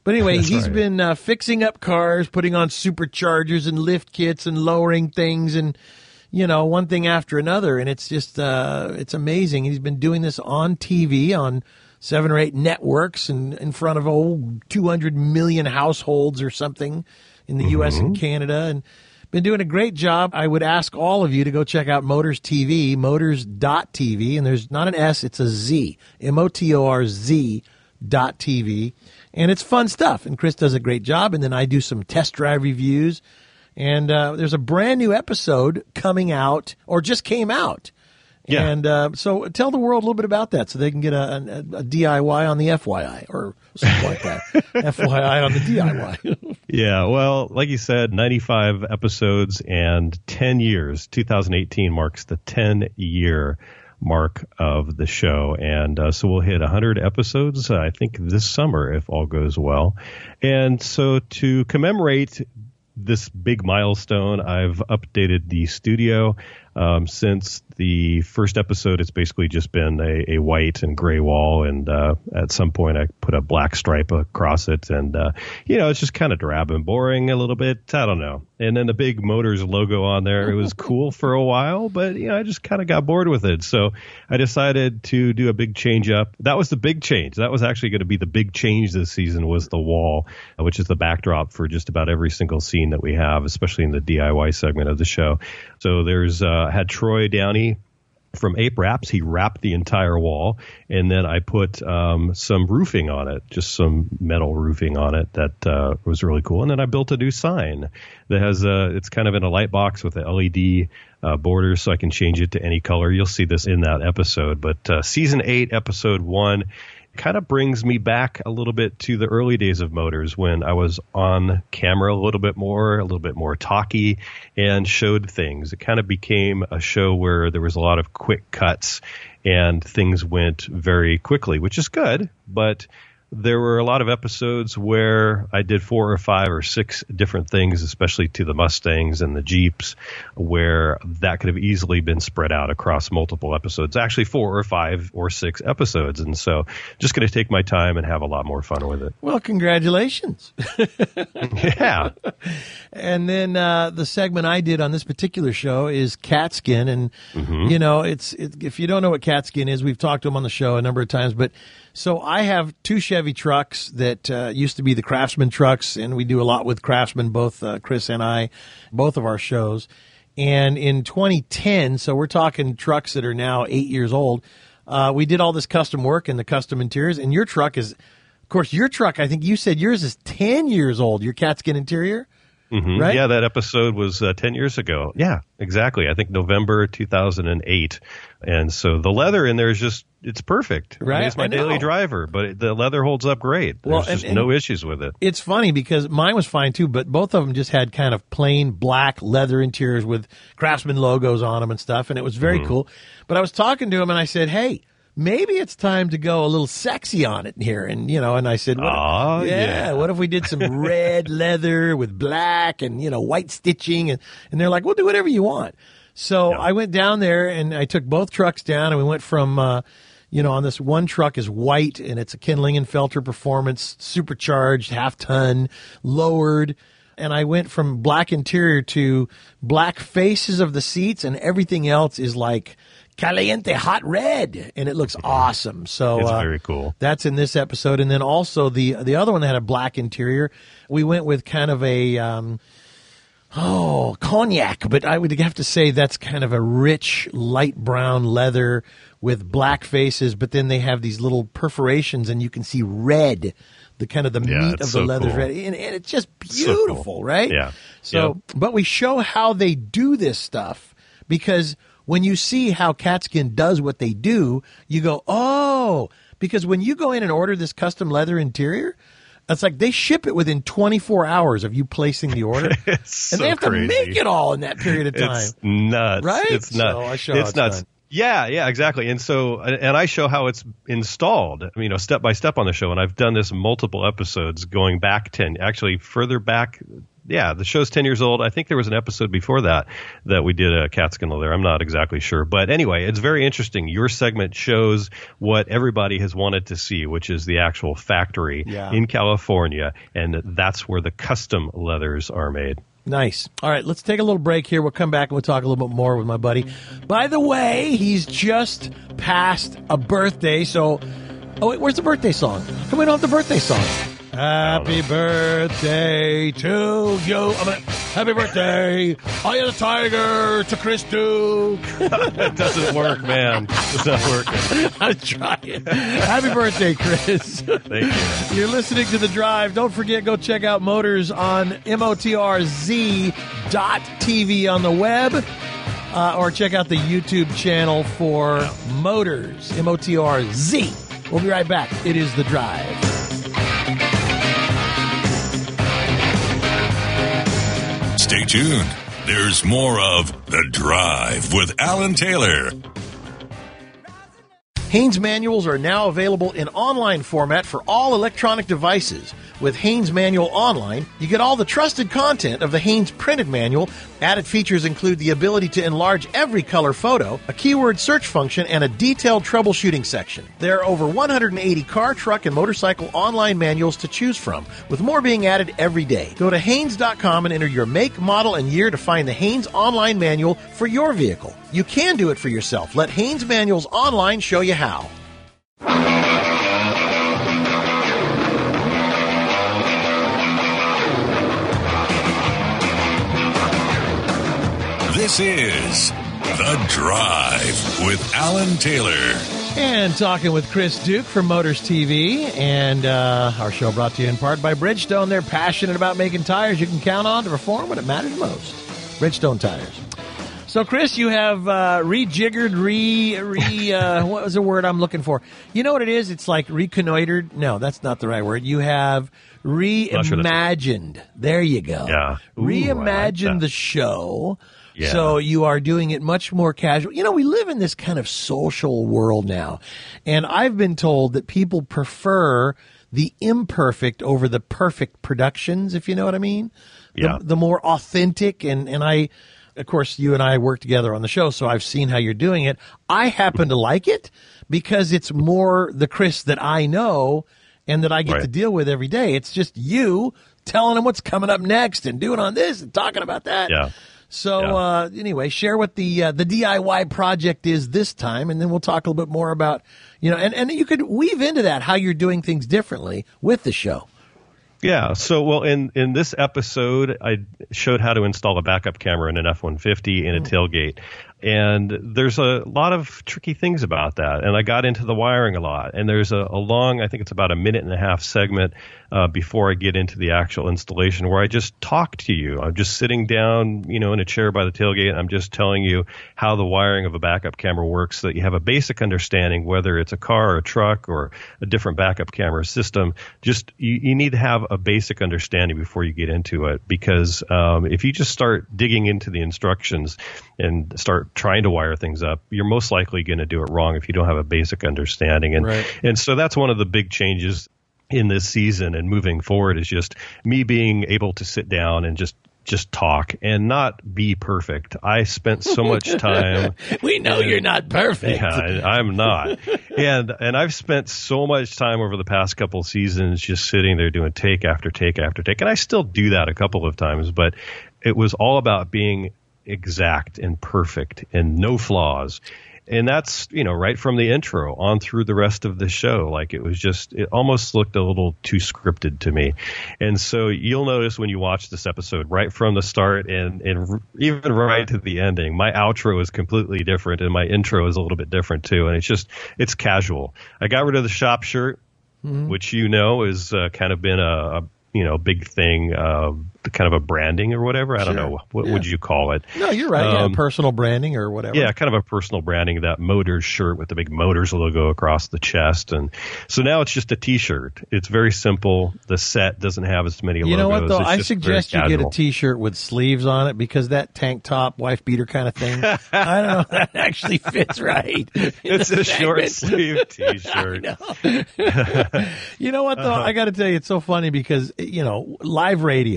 But anyway, That's he's right. been uh, fixing up cars, putting on superchargers and lift kits and lowering things and, you know, one thing after another. And it's just, uh, it's amazing. He's been doing this on T V, on seven or eight networks and in front of, oh, two hundred million households or something in the U S and Canada. And been doing a great job. I would ask all of you to go check out Motors T V, motors dot T V. And there's not an S, it's a Z, M O T O R Z dot T V. And it's fun stuff. And Chris does a great job. And then I do some test drive reviews. And uh, there's a brand new episode coming out, or just came out. Yeah. And uh, so tell the world a little bit about that so they can get a, a, a D I Y on the F Y I or something like that. F Y I on the D I Y. Yeah, well, like you said, ninety-five episodes and ten years. two thousand eighteen marks the ten-year mark of the show. And uh, so we'll hit one hundred episodes, uh, I think, this summer, if all goes well. And so to commemorate this big milestone, I've updated the studio. Um, since the first episode, it's basically just been a, a white and gray wall, and uh, at some point I put a black stripe across it, and uh, you know, it's just kind of drab and boring a little bit. I don't know. And then the big Motors logo on there, it was cool for a while, but you know, I just kind of got bored with it. So I decided to do a big change up. That was the big change. That was actually going to be the big change this season, was the wall, which is the backdrop for just about every single scene that we have, especially in the D I Y segment of the show. So there's uh, had Troy Downey from Ape Wraps. He wrapped the entire wall, and then I put um, some roofing on it, just some metal roofing on it that uh, was really cool. And then I built a new sign that has a, it's kind of in a light box with the L E D uh, borders, so I can change it to any color. You'll see this in that episode. But uh, season eight, episode one, kind of brings me back a little bit to the early days of Motors, when I was on camera a little bit more, a little bit more talky, and showed things. It kind of became a show where there was a lot of quick cuts and things went very quickly, which is good, but there were a lot of episodes where I did four or five or six different things, especially to the Mustangs and the Jeeps, where that could have easily been spread out across multiple episodes, actually four or five or six episodes. And so just going to take my time and have a lot more fun with it. Well, congratulations. Yeah. And then uh, the segment I did on this particular show is cat skin. And, Mm-hmm. you know, it's it, if you don't know what cat skin is, we've talked to him on the show a number of times. But so I have two Chevy trucks that uh, used to be the Craftsman trucks, and we do a lot with Craftsman, both uh, Chris and I, both of our shows. And in twenty ten, so we're talking trucks that are now eight years old, uh, we did all this custom work and the custom interiors. And your truck is, of course, your truck, I think you said yours is ten years old, your cat skin interior. Mm-hmm. Right? Yeah, that episode was uh, ten years ago. Yeah, exactly. I think November two thousand eight. And so the leather in there is just, it's perfect. Right. I mean, it's my I know. daily driver, but it, the leather holds up great. There's Well, just and- no issues with it. It's funny because mine was fine too, but both of them just had kind of plain black leather interiors with Craftsman logos on them and stuff, and it was very cool. But I was talking to him and I said, hey, maybe it's time to go a little sexy on it here. And, you know, and I said, what, Aw, yeah, yeah. what if we did some red leather with black and, you know, white stitching? And, and they're like, we'll do whatever you want. So Yeah. I went down there and I took both trucks down and we went from, uh, you know, on this one truck is white and it's a Ken Lingenfelter Performance, supercharged, half ton, lowered. And I went from black interior to black faces of the seats, and everything else is like caliente hot red, and it looks awesome. So It's uh, very cool. That's in this episode. And then also the the other one that had a black interior, we went with kind of a um, oh cognac, but I would have to say that's kind of a rich light brown leather with black faces. But then they have these little perforations, and you can see red. The kind of the Yeah, meat it's of the so leather's cool. red, and, and it's just So cool. beautiful, right? Yeah. So, but we show how they do this stuff, because when you see how Catskin does what they do, you go, oh, because when you go in and order this custom leather interior, it's like they ship it within twenty-four hours of you placing the order, It's and so they have crazy. to make it all in that period of time. It's nuts. Right? It's nuts. So I show how it's it's nuts. done. Yeah, yeah, exactly. And so, and I show how it's installed, you know, step by step on the show. And I've done this multiple episodes going back ten, actually further back yeah, the show's ten years old. I think there was an episode before that that we did a Catskill there. I'm not exactly sure. But anyway, it's very interesting. Your segment shows what everybody has wanted to see, which is the actual factory Yeah. in California. And that's where the custom leathers are made. Nice. All right, let's take a little break here. We'll come back and we'll talk a little bit more with my buddy. By the way, he's just passed a birthday, so... Oh, wait, where's the birthday song? How come we don't have the birthday song? Happy birthday to you. I mean, happy birthday, I am the tiger, to Chris Duke. It doesn't work, man. It's not working. I'm trying. Happy birthday, Chris. Thank you. You're listening to The Drive. Don't forget, go check out Motors on M O T R Z dot T V on the web. Uh, or check out the YouTube channel for Motors, M O T R Z. We'll be right back. It is The Drive. Stay tuned. There's more of The Drive with Alan Taylor. Haynes manuals are now available in online format for all electronic devices. With Haynes Manual Online, you get all the trusted content of the Haynes printed manual. Added features include the ability to enlarge every color photo, a keyword search function, and a detailed troubleshooting section. There are over one hundred eighty car, truck, and motorcycle online manuals to choose from, with more being added every day. Go to Haynes dot com and enter your make, model, and year to find the Haynes online manual for your vehicle. You can do it for yourself. Let Haynes Manuals Online show you how. This is The Drive with Alan Taylor. And talking with Chris Duke from Motors T V, and uh, our show brought to you in part by Bridgestone. They're passionate about making tires you can count on to perform when it matters most. Bridgestone tires. So, Chris, you have uh, rejiggered, re, re uh, what was the word I'm looking for? You know what it is? It's like reconnoitered. No, that's not the right word. You have reimagined. There you go. Yeah. Ooh, reimagined like the show. Yeah. So you are doing it much more casual. You know, we live in this kind of social world now, and I've been told that people prefer the imperfect over the perfect productions, if you know what I mean. Yeah. The, the more authentic, and, and I, of course, you and I work together on the show, so I've seen how you're doing it. I happen to like it because it's more the Chris that I know and that I get Right. to deal with every day. It's just you telling them what's coming up next and doing on this and talking about that. Yeah. So Yeah. uh, anyway, share what the uh, the D I Y project is this time, and then we'll talk a little bit more about, you know, and, and you could weave into that how you're doing things differently with the show. Yeah. So, well, in, in this episode, I showed how to install a backup camera in an F one fifty in a tailgate. And there's a lot of tricky things about that. And I got into the wiring a lot. And there's a, a long, I think it's about a minute and a half segment uh, before I get into the actual installation where I just talk to you. I'm just sitting down, you know, in a chair by the tailgate. And I'm just telling you how the wiring of a backup camera works so that you have a basic understanding, whether it's a car or a truck or a different backup camera system. Just you, you need to have a basic understanding before you get into it, because um, if you just start digging into the instructions and start trying to wire things up, you're most likely going to do it wrong if you don't have a basic understanding. And Right. and so that's one of the big changes in this season and moving forward is just me being able to sit down and just just talk and not be perfect. I spent so much time. We know and, you're not perfect. Yeah, I, I'm not. and and I've spent so much time over the past couple of seasons just sitting there doing take after take after take. And I still do that a couple of times, but it was all about being exact and perfect and no flaws. And that's, you know, right from the intro on through the rest of the show. Like it was just, it almost looked a little too scripted to me. And so you'll notice when you watch this episode, right from the start and, and even right to the ending, my outro is completely different and my intro is a little bit different too. And it's just, it's casual. I got rid of the shop shirt, mm-hmm. which, you know, is uh, kind of been a, a you know, big thing, uh, kind of a branding or whatever. I Sure. don't know. What Yeah. would you call it? No, you're right. Um, yeah, personal branding or whatever. Yeah, kind of a personal branding, that Motors shirt with the big Motors logo across the chest. And so now it's just a T-shirt. It's very simple. The set doesn't have as many You logos. know what, though? It's I just suggest you very get a casual. T-shirt with sleeves on it, because that tank top, wife beater kind of thing, I don't know, that actually fits right. It's a short sleeve T-shirt. You know what, though? I got to tell you, it's so funny because, you know, live radio,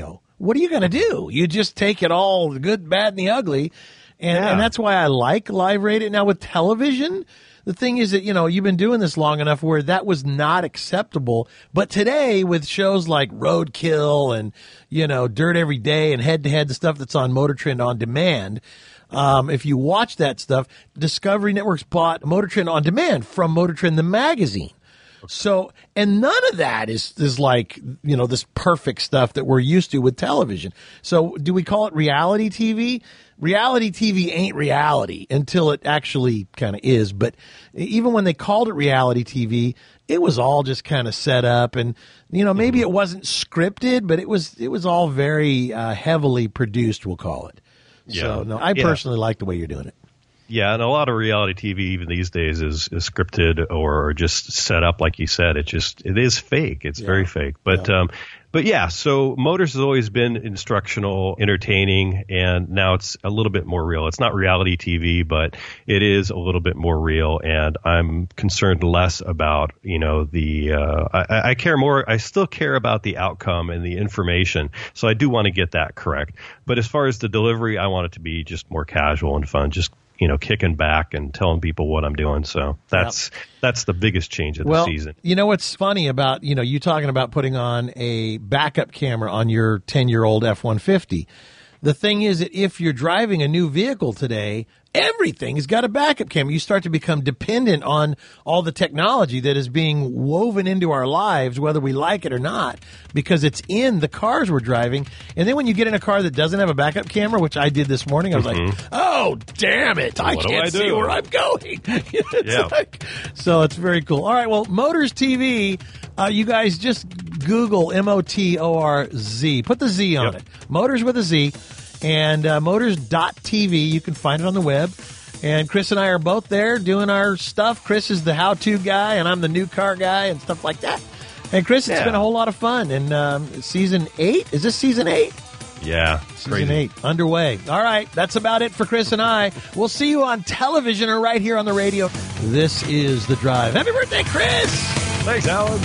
what are you going to do? You just take it all, the good, bad, and the ugly. And, Yeah. and that's why I like live radio. Now with television, the thing is that, you know, you've been doing this long enough where that was not acceptable. But today with shows like Roadkill and, you know, Dirt Every Day and Head to Head, the stuff that's on Motor Trend On Demand, um, if you watch that stuff, Discovery Networks bought Motor Trend On Demand from Motor Trend, the magazine. So, and none of that is, is like, you know, this perfect stuff that we're used to with television. So do we call it reality T V? Reality T V ain't reality until it actually kind of is. But even when they called it reality T V, it was all just kind of set up, and, you know, maybe it wasn't scripted, but it was, it was all very uh, heavily produced, we'll call it. Yeah. So no, I Yeah. personally like the way you're doing it. Yeah, and a lot of reality T V even these days is, is scripted or just set up, like you said. It just it is fake. It's Yeah. very fake. But Yeah. um, but yeah. So Motors has always been instructional, entertaining, and now it's a little bit more real. It's not reality T V, but it is a little bit more real. And I'm concerned less about you know the. Uh, I, I care more. I still care about the outcome and the information. So I do want to get that correct. But as far as the delivery, I want it to be just more casual and fun. Just you know, kicking back and telling people what I'm doing. So that's yep. that's the biggest change of well, the season. You know what's funny about, you know, you talking about putting on a backup camera on your ten-year-old F one fifty. The thing is that if you're driving a new vehicle today, everything's got a backup camera. You start to become dependent on all the technology that is being woven into our lives, whether we like it or not, because it's in the cars we're driving. And then when you get in a car that doesn't have a backup camera, which I did this morning, I was mm-hmm. like, oh, damn it. I what can't I see where I'm going. It's yeah. like, so it's very cool. All right. Well, Motors T V, uh, you guys just Google M O T O R Z. Put the Z on yep. it. Motors with a Z. And uh, motors dot T V, you can find it on the web. And Chris and I are both there doing our stuff. Chris is the how-to guy, and I'm the new car guy and stuff like that. And Chris, it's yeah. been a whole lot of fun. And um, season eight, is this season eight? Yeah, season crazy. eight underway. All right, that's about it for Chris and I. We'll see you on television or right here on the radio. This is The Drive. Happy birthday, Chris! Thanks, Alan.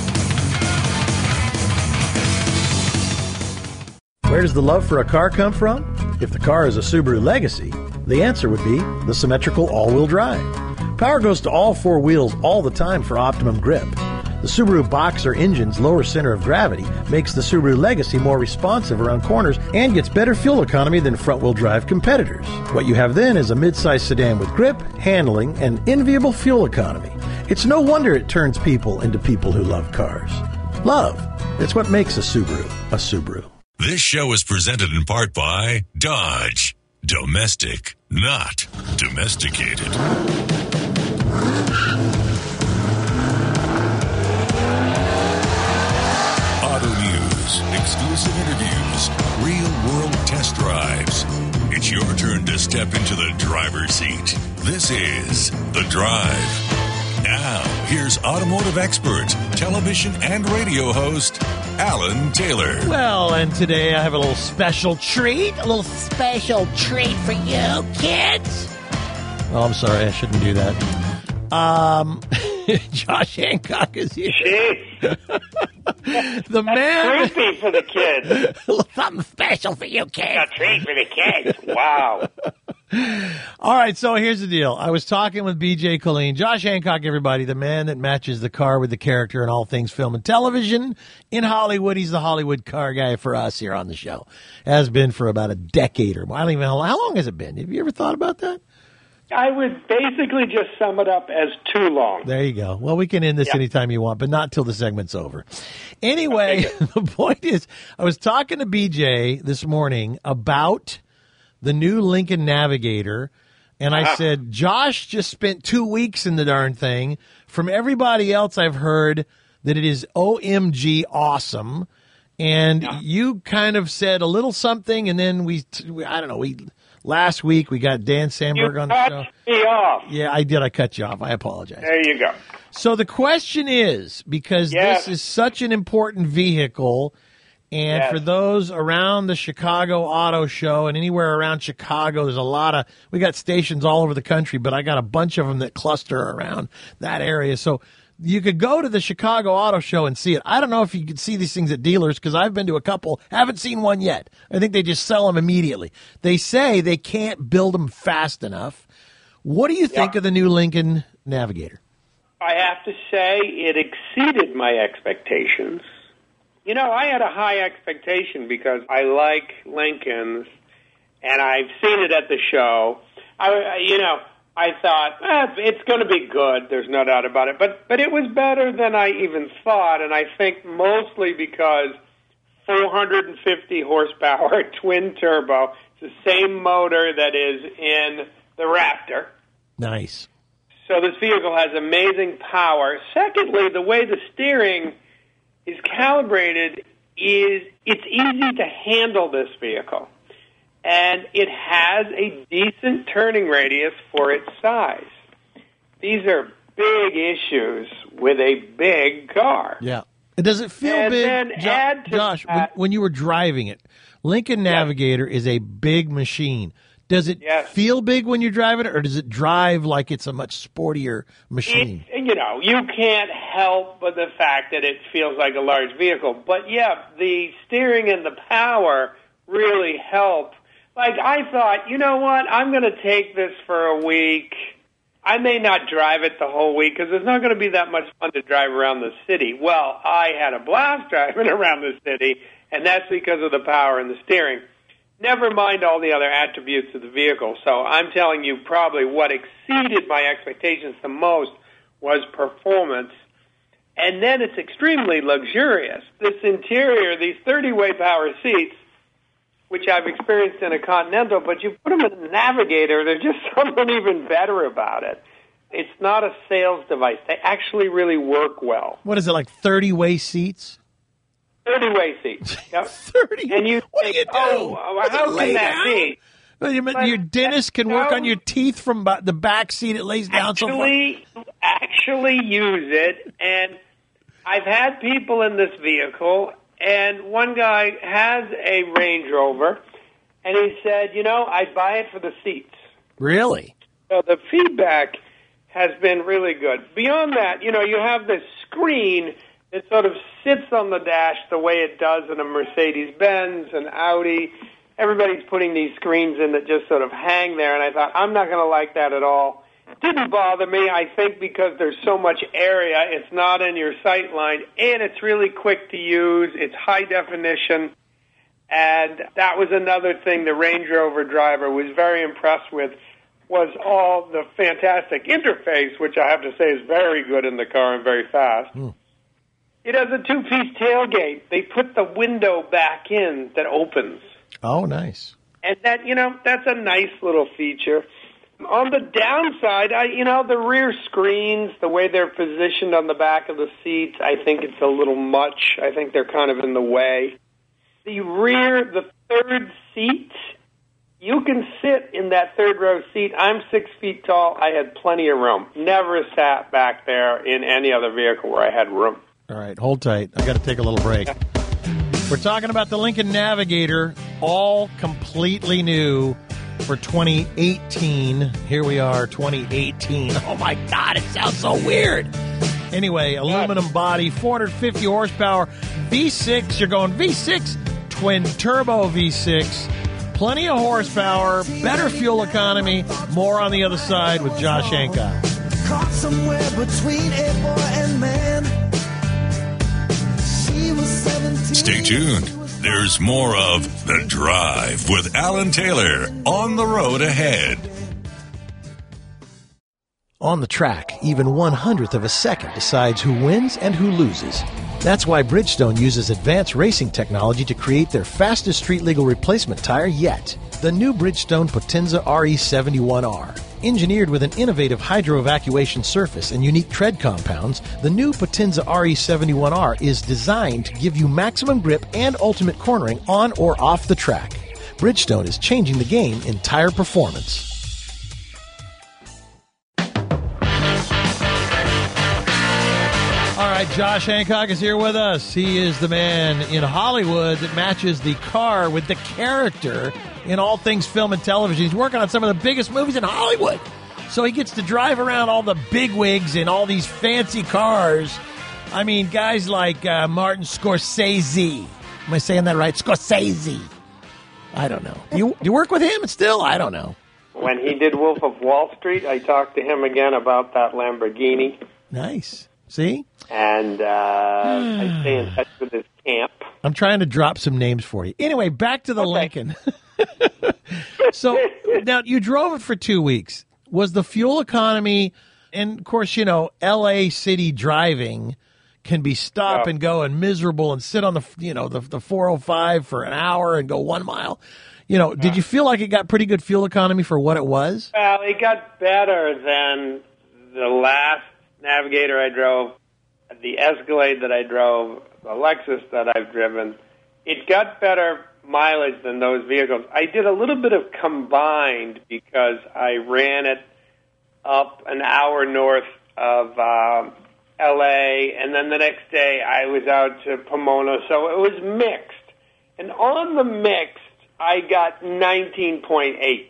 Where does the love for a car come from? If the car is a Subaru Legacy, the answer would be the symmetrical all-wheel drive. Power goes to all four wheels all the time for optimum grip. The Subaru Boxer engine's lower center of gravity makes the Subaru Legacy more responsive around corners and gets better fuel economy than front-wheel drive competitors. What you have then is a midsize sedan with grip, handling, and enviable fuel economy. It's no wonder it turns people into people who love cars. Love. It's what makes a Subaru a Subaru. This show is presented in part by Dodge. Domestic, not domesticated. Auto news, exclusive interviews, real-world test drives. It's your turn to step into the driver's seat. This is The Drive. Now, here's automotive expert, television and radio host, Alan Taylor. Well, and today I have a little special treat, a little special treat for you, kids. Oh, I'm sorry, I shouldn't do that. Um, Josh Hancock is here. The man. Creepy for the kids. Something special for you, kids. A treat for the kids. Wow. All right, so here's the deal. I was talking with B J Colleen, Josh Hancock, everybody, the man that matches the car with the character in all things film and television. In Hollywood, he's the Hollywood car guy for us here on the show. Has been for about a decade or more. I don't even know. How long has it been? Have you ever thought about that? I would basically just sum it up as too long. There you go. Well, we can end this yeah. anytime you want, but not till the segment's over. Anyway, the point is, I was talking to B J this morning about the new Lincoln Navigator, and I uh-huh. said, Josh just spent two weeks in the darn thing. From everybody else, I've heard that it is O M G awesome, and yeah. you kind of said a little something, and then we, I don't know, we last week we got Dan Sandberg you on the show. You cut me off. Yeah, I did. I cut you off. I apologize. There you go. So the question is, because yes. this is such an important vehicle, and yes. for those around the Chicago Auto Show and anywhere around Chicago, there's a lot of, we got stations all over the country, but I got a bunch of them that cluster around that area. So You could go to the Chicago Auto Show and see it. I don't know if you could see these things at dealers because I've been to a couple, haven't seen one yet. I think they just sell them immediately. They say they can't build them fast enough. What do you think Yeah. of the new Lincoln Navigator? I have to say it exceeded my expectations. You know, I had a high expectation because I like Lincolns, and I've seen it at the show. I, you know, I thought, eh, it's going to be good. There's no doubt about it. But but it was better than I even thought, and I think mostly because four hundred fifty horsepower, twin turbo, it's the same motor that is in the Raptor. Nice. So this vehicle has amazing power. Secondly, the way the steering is calibrated is it's easy to handle this vehicle. And it has a decent turning radius for its size. These are big issues with a big car. Yeah. Does it feel And big? then Jo- add to Josh, when, that- when you were driving it, Lincoln Navigator is a big machine. Does it Yes. feel big when you're driving it, or does it drive like it's a much sportier machine? It, you know, you can't help but the fact that it feels like a large vehicle. But, yeah, the steering and the power really help. Like, I thought, you know what, I'm going to take this for a week. I may not drive it the whole week because there's not going to be that much fun to drive around the city. Well, I had a blast driving around the city, and that's because of the power and the steering. Never mind all the other attributes of the vehicle. So I'm telling you probably what exceeded my expectations the most was performance. And then it's extremely luxurious. This interior, these thirty-way power seats, which I've experienced in a Continental, but you put them in a Navigator, there's just something even better about it. It's not a sales device. They actually really work well. What is it, like thirty-way seats? thirty-way seats. Yep. thirty? And you What do think, you do? oh, Does it how lay can that down? be? Well, you mean But your dentist can work how- on your teeth from ba- the back seat. It lays down so far. Actually, actually use it. And I've had people in this vehicle, and one guy has a Range Rover, and he said, you know, I'd buy it for the seats. Really? So the feedback has been really good. Beyond that, you know, you have this screen that sort of sits on the dash the way it does in a Mercedes-Benz, an Audi. Everybody's putting these screens in that just sort of hang there, and I thought, I'm not going to like that at all. Didn't bother me, I think, because there's so much area. It's not in your sight line, and it's really quick to use. It's high definition, and that was another thing the Range Rover driver was very impressed with, was all the fantastic interface, which I have to say is very good in the car and very fast. Mm. It has a two-piece tailgate. They put the window back in that opens. Oh, nice. And that, you know, that's a nice little feature. On the downside, I, you know, the rear screens, the way they're positioned on the back of the seats, I think it's a little much. I think they're kind of in the way. The rear, the third seat, you can sit in that third row seat. I'm six feet tall. I had plenty of room. Never sat back there in any other vehicle where I had room. All right, hold tight. I got to take a little break. We're talking about the Lincoln Navigator, all completely new for twenty eighteen. Here we are, twenty eighteen. Oh, my God, it sounds so weird. Anyway, aluminum body, four hundred fifty horsepower, V six. You're going V six, twin turbo V six. Plenty of horsepower, better fuel economy. More on the other side with Josh Hancock. Caught somewhere between a boy and man. She was seventeen. Stay tuned. There's more of The Drive with Alan Taylor on the road ahead. On the track, even one hundredth of a second decides who wins and who loses. That's why Bridgestone uses advanced racing technology to create their fastest street-legal replacement tire yet. The new Bridgestone Potenza R E seventy-one R. Engineered with an innovative hydro-evacuation surface and unique tread compounds, the new Potenza R E seventy-one R is designed to give you maximum grip and ultimate cornering on or off the track. Bridgestone is changing the game in tire performance. All right, Josh Hancock is here with us. He is the man in Hollywood that matches the car with the character in all things film and television. He's working on some of the biggest movies in Hollywood. So he gets to drive around all the bigwigs in all these fancy cars. I mean, guys like uh, Martin Scorsese. Am I saying that right? Scorsese. I don't know. Do you, do you work with him still? I don't know. When he did Wolf of Wall Street, I talked to him again about that Lamborghini. Nice. See? And uh, I stay in touch with his camp. I'm trying to drop some names for you. Anyway, back to the okay. Lincoln. So now you drove it for two weeks. Was the fuel economy, and of course, you know, L A city driving can be stop yeah. and go and miserable and sit on the, you know, the, the four oh five for an hour and go one mile. You know, yeah. did you feel like it got pretty good fuel economy for what it was? Well, it got better than the last Navigator I drove, the Escalade that I drove, the Lexus that I've driven. It got better mileage than those vehicles. I did a little bit of combined because I ran it up an hour north of uh, L A, and then the next day I was out to Pomona, so it was mixed. And on the mixed, I got nineteen point eight.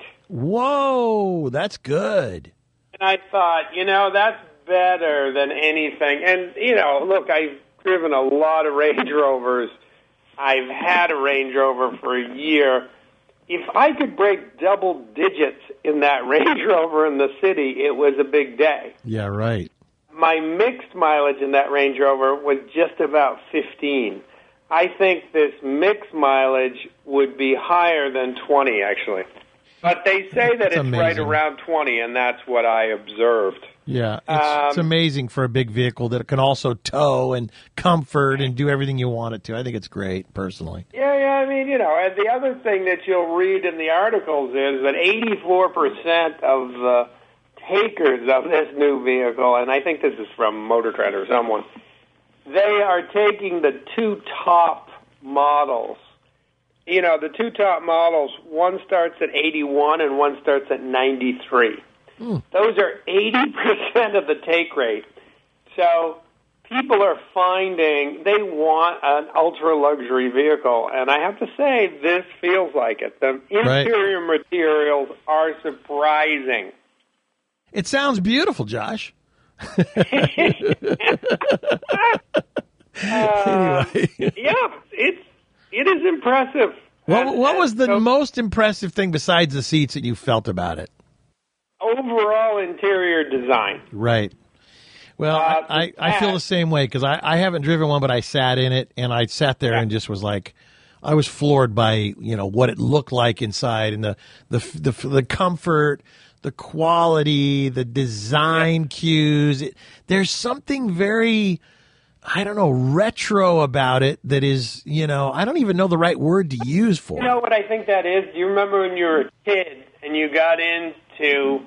Whoa, that's good. And I thought, you know, that's better than anything. And, you know, look, I've driven a lot of Range Rovers. I've had a Range Rover for a year. If I could break double digits in that Range Rover in the city, it was a big day. Yeah, right. My mixed mileage in that Range Rover was just about fifteen. I think this mixed mileage would be higher than twenty, actually. But they say that that's it's amazing. Right around twenty, and that's what I observed. Yeah, it's, um, it's amazing for a big vehicle that it can also tow and comfort and do everything you want it to. I think it's great, personally. Yeah, yeah, I mean, you know, and the other thing that you'll read in the articles is that eighty-four percent of the takers of this new vehicle, and I think this is from Motor Trend or someone, they are taking the two top models. You know, the two top models, one starts at eighty-one and one starts at ninety-three. Mm. Those are eighty percent of the take rate. So people are finding they want an ultra-luxury vehicle, and I have to say, this feels like it. The interior right. materials are surprising. It sounds beautiful, Josh. uh, anyway. Yeah, it's it is impressive. What, and, what was the so, most impressive thing besides the seats that you felt about it? Overall interior design. Right. Well, uh, I, I, I feel the same way because I, I haven't driven one, but I sat in it and I sat there yeah. and just was like, I was floored by, you know, what it looked like inside and the the the, the comfort, the quality, the design yeah. cues. It, there's something very, I don't know, retro about it that is, you know, I don't even know the right word to use for it. You know what I think that is? Do you remember when you were a kid and you got into,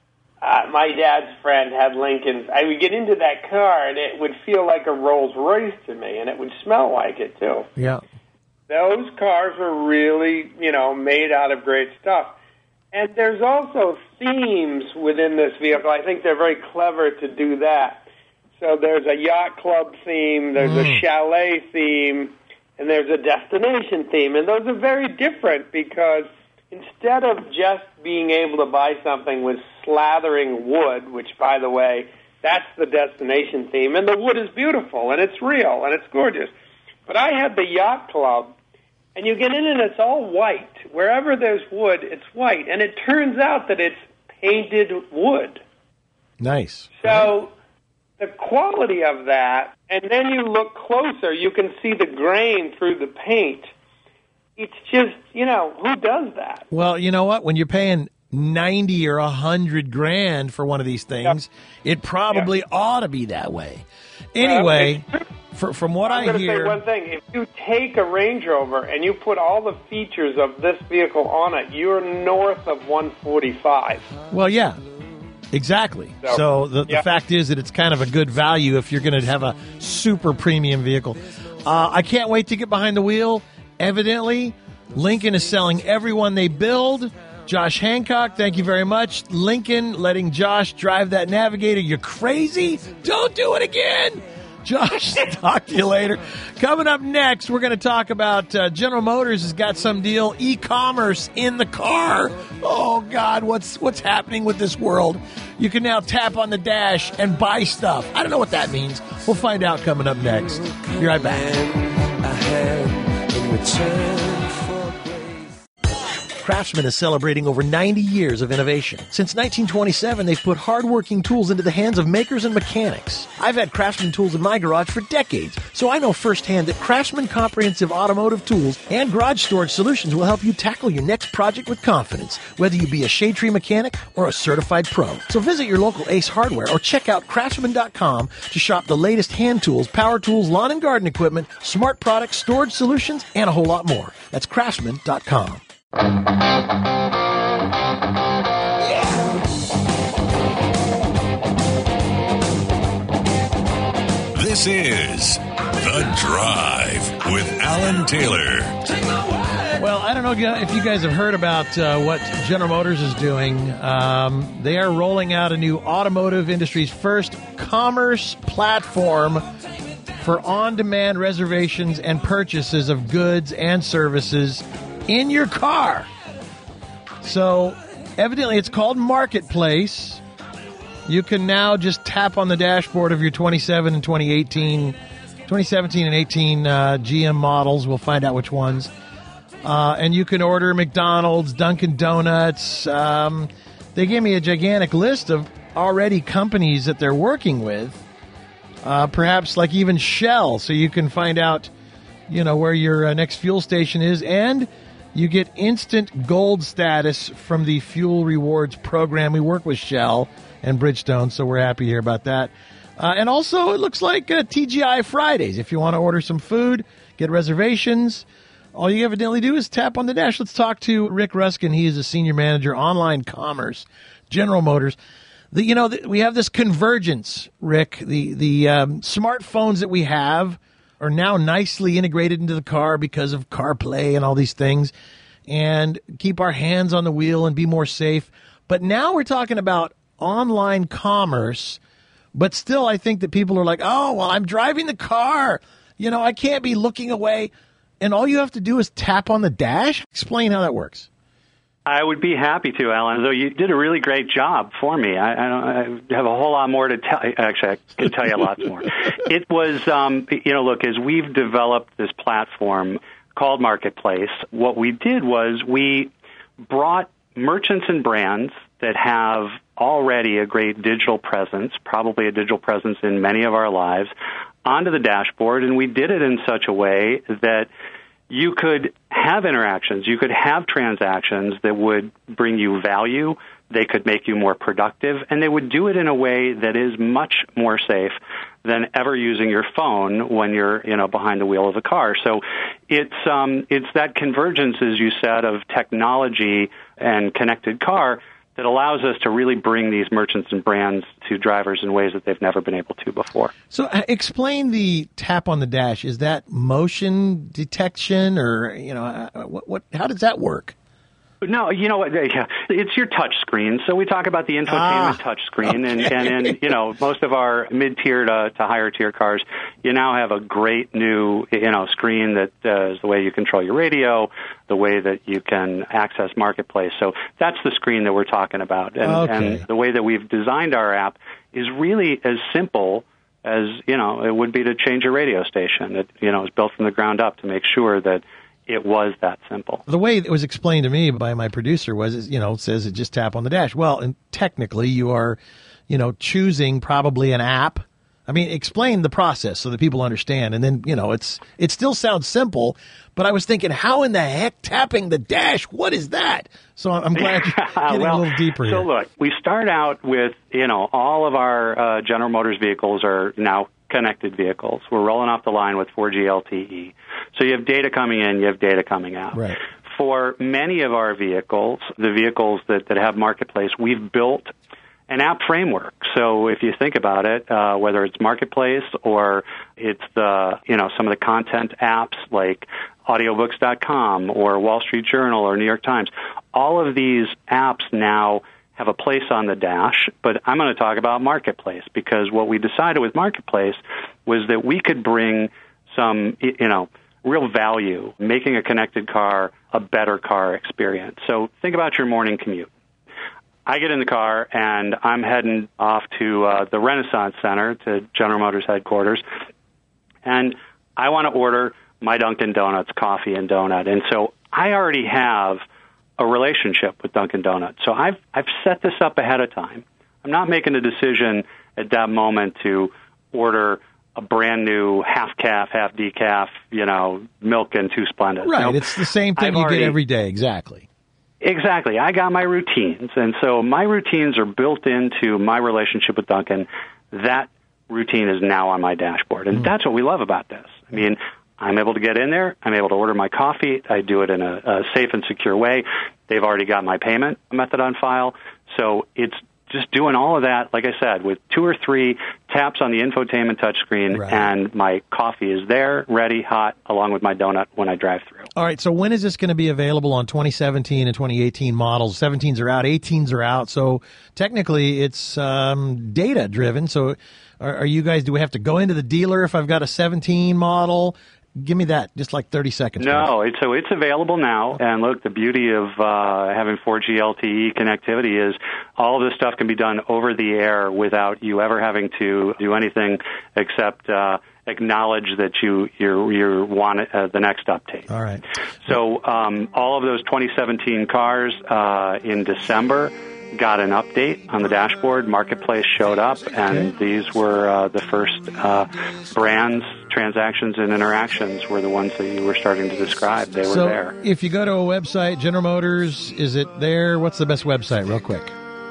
uh, my dad's friend had Lincolns. I would get into that car and it would feel like a Rolls Royce to me and it would smell like it too. Yeah. Those cars are really, you know, made out of great stuff. And there's also themes within this vehicle. I think they're very clever to do that. So there's a yacht club theme, there's mm. a chalet theme, and there's a destination theme. And those are very different because instead of just being able to buy something with slathering wood, which, by the way, that's the destination theme, and the wood is beautiful, and it's real, and it's gorgeous. But I had the yacht club, and you get in and it's all white. Wherever there's wood, it's white. And it turns out that it's painted wood. Nice. So the quality of that, and then you look closer, you can see the grain through the paint. It's just, you know, who does that? Well, you know what? When you're paying ninety or a hundred grand for one of these things, yep. it probably yep. ought to be that way. Anyway, well, for, from what I'm I going to hear, say one thing: if you take a Range Rover and you put all the features of this vehicle on it, you're north of one forty-five. Well, yeah. Exactly. So, so the, yeah. the fact is that it's kind of a good value if you're going to have a super premium vehicle. Uh, I can't wait to get behind the wheel. Evidently, Lincoln is selling every one they build. Josh Hancock, thank you very much. Lincoln letting Josh drive that Navigator. You're crazy? Don't do it again. Josh, talk to you later. Coming up next, we're going to talk about uh, General Motors has got some deal, e-commerce in the car. Oh, God, what's what's happening with this world? You can now tap on the dash and buy stuff. I don't know what that means. We'll find out coming up next. Be right back. Craftsman is celebrating over ninety years of innovation. Since nineteen twenty-seven, they've put hardworking tools into the hands of makers and mechanics. I've had Craftsman tools in my garage for decades, so I know firsthand that Craftsman Comprehensive Automotive Tools and Garage Storage Solutions will help you tackle your next project with confidence, whether you be a shade tree mechanic or a certified pro. So visit your local Ace Hardware or check out craftsman dot com to shop the latest hand tools, power tools, lawn and garden equipment, smart products, storage solutions, and a whole lot more. That's craftsman dot com. This is The Drive with Alan Taylor. Well, I don't know if you guys have heard about uh, what General Motors is doing. Um, they are rolling out a new automotive industry's first commerce platform for on-demand reservations and purchases of goods and services in your car. So, evidently, it's called Marketplace. You can now just tap on the dashboard of your twenty-seven and twenty eighteen, twenty seventeen and eighteen uh, G M models. We'll find out which ones. Uh, and you can order McDonald's, Dunkin' Donuts. Um, they gave me a gigantic list of already companies that they're working with. Uh, perhaps like even Shell, so you can find out, you know, where your uh, next fuel station is, and you get instant gold status from the Fuel Rewards program. We work with Shell and Bridgestone, so we're happy here about that. Uh, and also, it looks like uh, T G I Fridays. If you want to order some food, get reservations, all you evidently do is tap on the dash. Let's talk to Rick Ruskin. He is a senior manager, online commerce, General Motors. The, you know, the, we have this convergence, Rick. The, the um, smartphones that we have are now nicely integrated into the car because of CarPlay and all these things, and keep our hands on the wheel and be more safe. But now we're talking about online commerce, but still I think that people are like, oh, well, I'm driving the car. You know, I can't be looking away. And all you have to do is tap on the dash? Explain how that works. I would be happy to, Alan, though you did a really great job for me. I, I, don't, I have a whole lot more to tell. Actually, I can tell you lots more. It was, um, you know, look, as we've developed this platform called Marketplace, what we did was we brought merchants and brands that have already a great digital presence, probably a digital presence in many of our lives, onto the dashboard, and we did it in such a way that you could have interactions, you could have transactions that would bring you value, they could make you more productive, and they would do it in a way that is much more safe than ever using your phone when you're, you know, behind the wheel of a car. So it's um, it's that convergence, as you said, of technology and connected car that allows us to really bring these merchants and brands to drivers in ways that they've never been able to before. So uh, explain the tap on the dash. Is that motion detection, or, you know, uh, what, what? How does that work? No, you know what? It's your touch screen. So we talk about the infotainment ah, touch screen, okay. and, and in, you know, most of our mid-tier to, to higher-tier cars, you now have a great new, you know, screen that uh, is the way you control your radio, the way that you can access Marketplace. So that's the screen that we're talking about. And, okay. and the way that we've designed our app is really as simple as, you know, it would be to change a radio station. It, you know, is built from the ground up to make sure that it was that simple. The way it was explained to me by my producer was, you know, it says it just tap on the dash. Well, and technically you are, you know, choosing probably an app. I mean, explain the process so that people understand. And then, you know, it's it still sounds simple, but I was thinking, how in the heck tapping the dash? What is that? So I'm glad you're getting well, a little deeper so here. So look, we start out with, you know, all of our uh, General Motors vehicles are now connected vehicles. We're rolling off the line with four G L T E. So you have data coming in, you have data coming out. Right. For many of our vehicles, the vehicles that, that have Marketplace, we've built an app framework. So if you think about it, uh, whether it's Marketplace or it's the, you know, some of the content apps like audiobooks dot com or Wall Street Journal or New York Times, all of these apps now have a place on the dash, but I'm going to talk about Marketplace, because what we decided with Marketplace was that we could bring some, you know, real value, making a connected car a better car experience. So think about your morning commute. I get in the car and I'm heading off to uh, the Renaissance Center, to General Motors headquarters, and I want to order my Dunkin' Donuts coffee and donut. And so I already have a relationship with Dunkin' Donuts. So I've I've set this up ahead of time. I'm not making a decision at that moment to order a brand new half calf, half decaf, you know, milk and two Splendas. Right. You know, it's the same thing I've you already, get every day. Exactly. Exactly. I got my routines. And so my routines are built into my relationship with Dunkin'. That routine is now on my dashboard. And mm. that's what we love about this. I mean, I'm able to get in there. I'm able to order my coffee. I do it in a, a safe and secure way. They've already got my payment method on file. So it's just doing all of that, like I said, with two or three taps on the infotainment touchscreen, right. and my coffee is there, ready, hot, along with my donut when I drive through. All right, so when is this going to be available on twenty seventeen and twenty eighteen models? seventeens are out, eighteens are out, so technically it's um, data-driven. So are, are you guys, do we have to go into the dealer if I've got a seventeen model? Give me that, just like thirty seconds. No, it's, so it's available now. And look, the beauty of uh, having four G L T E connectivity is all of this stuff can be done over the air without you ever having to do anything except uh, acknowledge that you you you want uh, the next update. All right. So um, all of those twenty seventeen cars uh, in December got an update on the dashboard. Marketplace showed up, and okay. these were uh, the first uh, brands, transactions, and interactions were the ones that you were starting to describe. They were so there. If you go to a website, General Motors, is it there? What's the best website, real quick?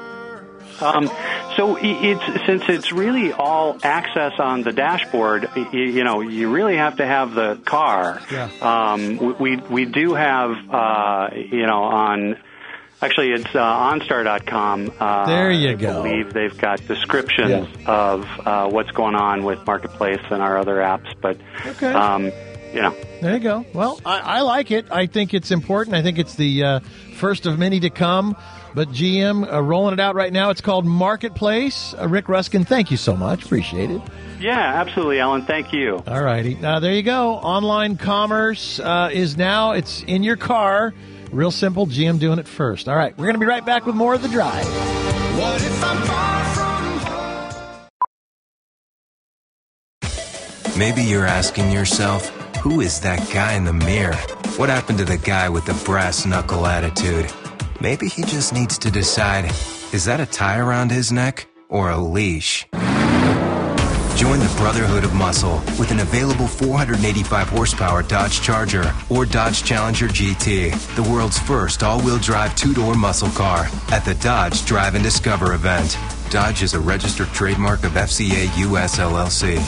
Um, so it's since it's really all access on the dashboard, you know, you really have to have the car. Yeah. Um, we we do have, uh, you know, on. Actually, it's uh, OnStar dot com. Uh, there you I go. I believe they've got descriptions yeah. of uh, what's going on with Marketplace and our other apps. But, okay. um, you know. There you go. Well, I, I like it. I think it's important. I think it's the uh, first of many to come. But G M, uh, rolling it out right now. It's called Marketplace. Uh, Rick Ruskin, thank you so much. Appreciate it. Yeah, absolutely, Alan. Thank you. All righty. Uh, there you go. Online commerce uh, is now, it's in your car. Real simple, G M doing it first. All right, we're going to be right back with more of The Drive. What if I'm far from home? Maybe you're asking yourself, who is that guy in the mirror? What happened to the guy with the brass knuckle attitude? Maybe he just needs to decide, is that a tie around his neck or a leash? Join the Brotherhood of Muscle with an available four hundred eighty-five horsepower Dodge Charger or Dodge Challenger G T, the world's first all-wheel drive two-door muscle car at the Dodge Drive and Discover event. Dodge is a registered trademark of F C A U S L L C.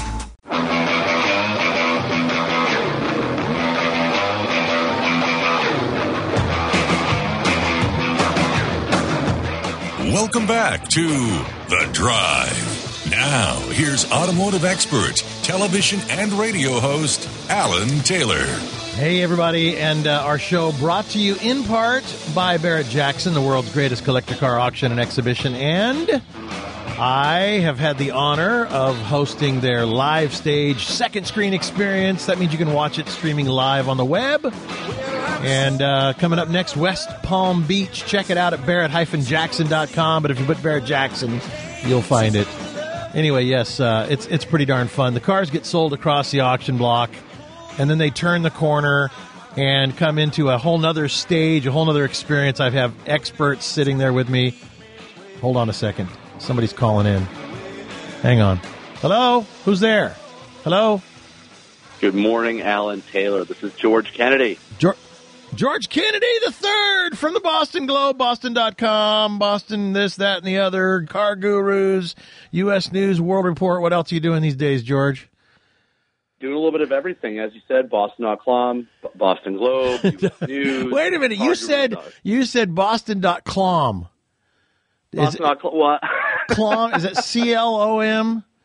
Welcome back to The Drive. Now, here's automotive expert, television and radio host, Alan Taylor. Hey, everybody, and uh, our show brought to you in part by Barrett Jackson, the world's greatest collector car auction and exhibition, and I have had the honor of hosting their live stage second screen experience. That means you can watch it streaming live on the web. And uh, coming up next, West Palm Beach. Check it out at barrett dash jackson dot com, but if you put Barrett Jackson, you'll find it. Anyway, yes, uh, it's it's pretty darn fun. The cars get sold across the auction block, and then they turn the corner and come into a whole nother stage, a whole nother experience. I have experts sitting there with me. Hold on a second. Somebody's calling in. Hang on. Hello? Who's there? Hello? Good morning, Alan Taylor. This is George Kennedy. George, George Kennedy the third from the Boston Globe, Boston dot com, Boston this, that, and the other, Car Gurus, U S News, World Report. What else are you doing these days, George? Doing a little bit of everything, as you said, Boston dot com, Boston Globe, U S News. Wait a minute. You said, you said Boston dot com. Boston dot com, what? Clom, is it C L O M?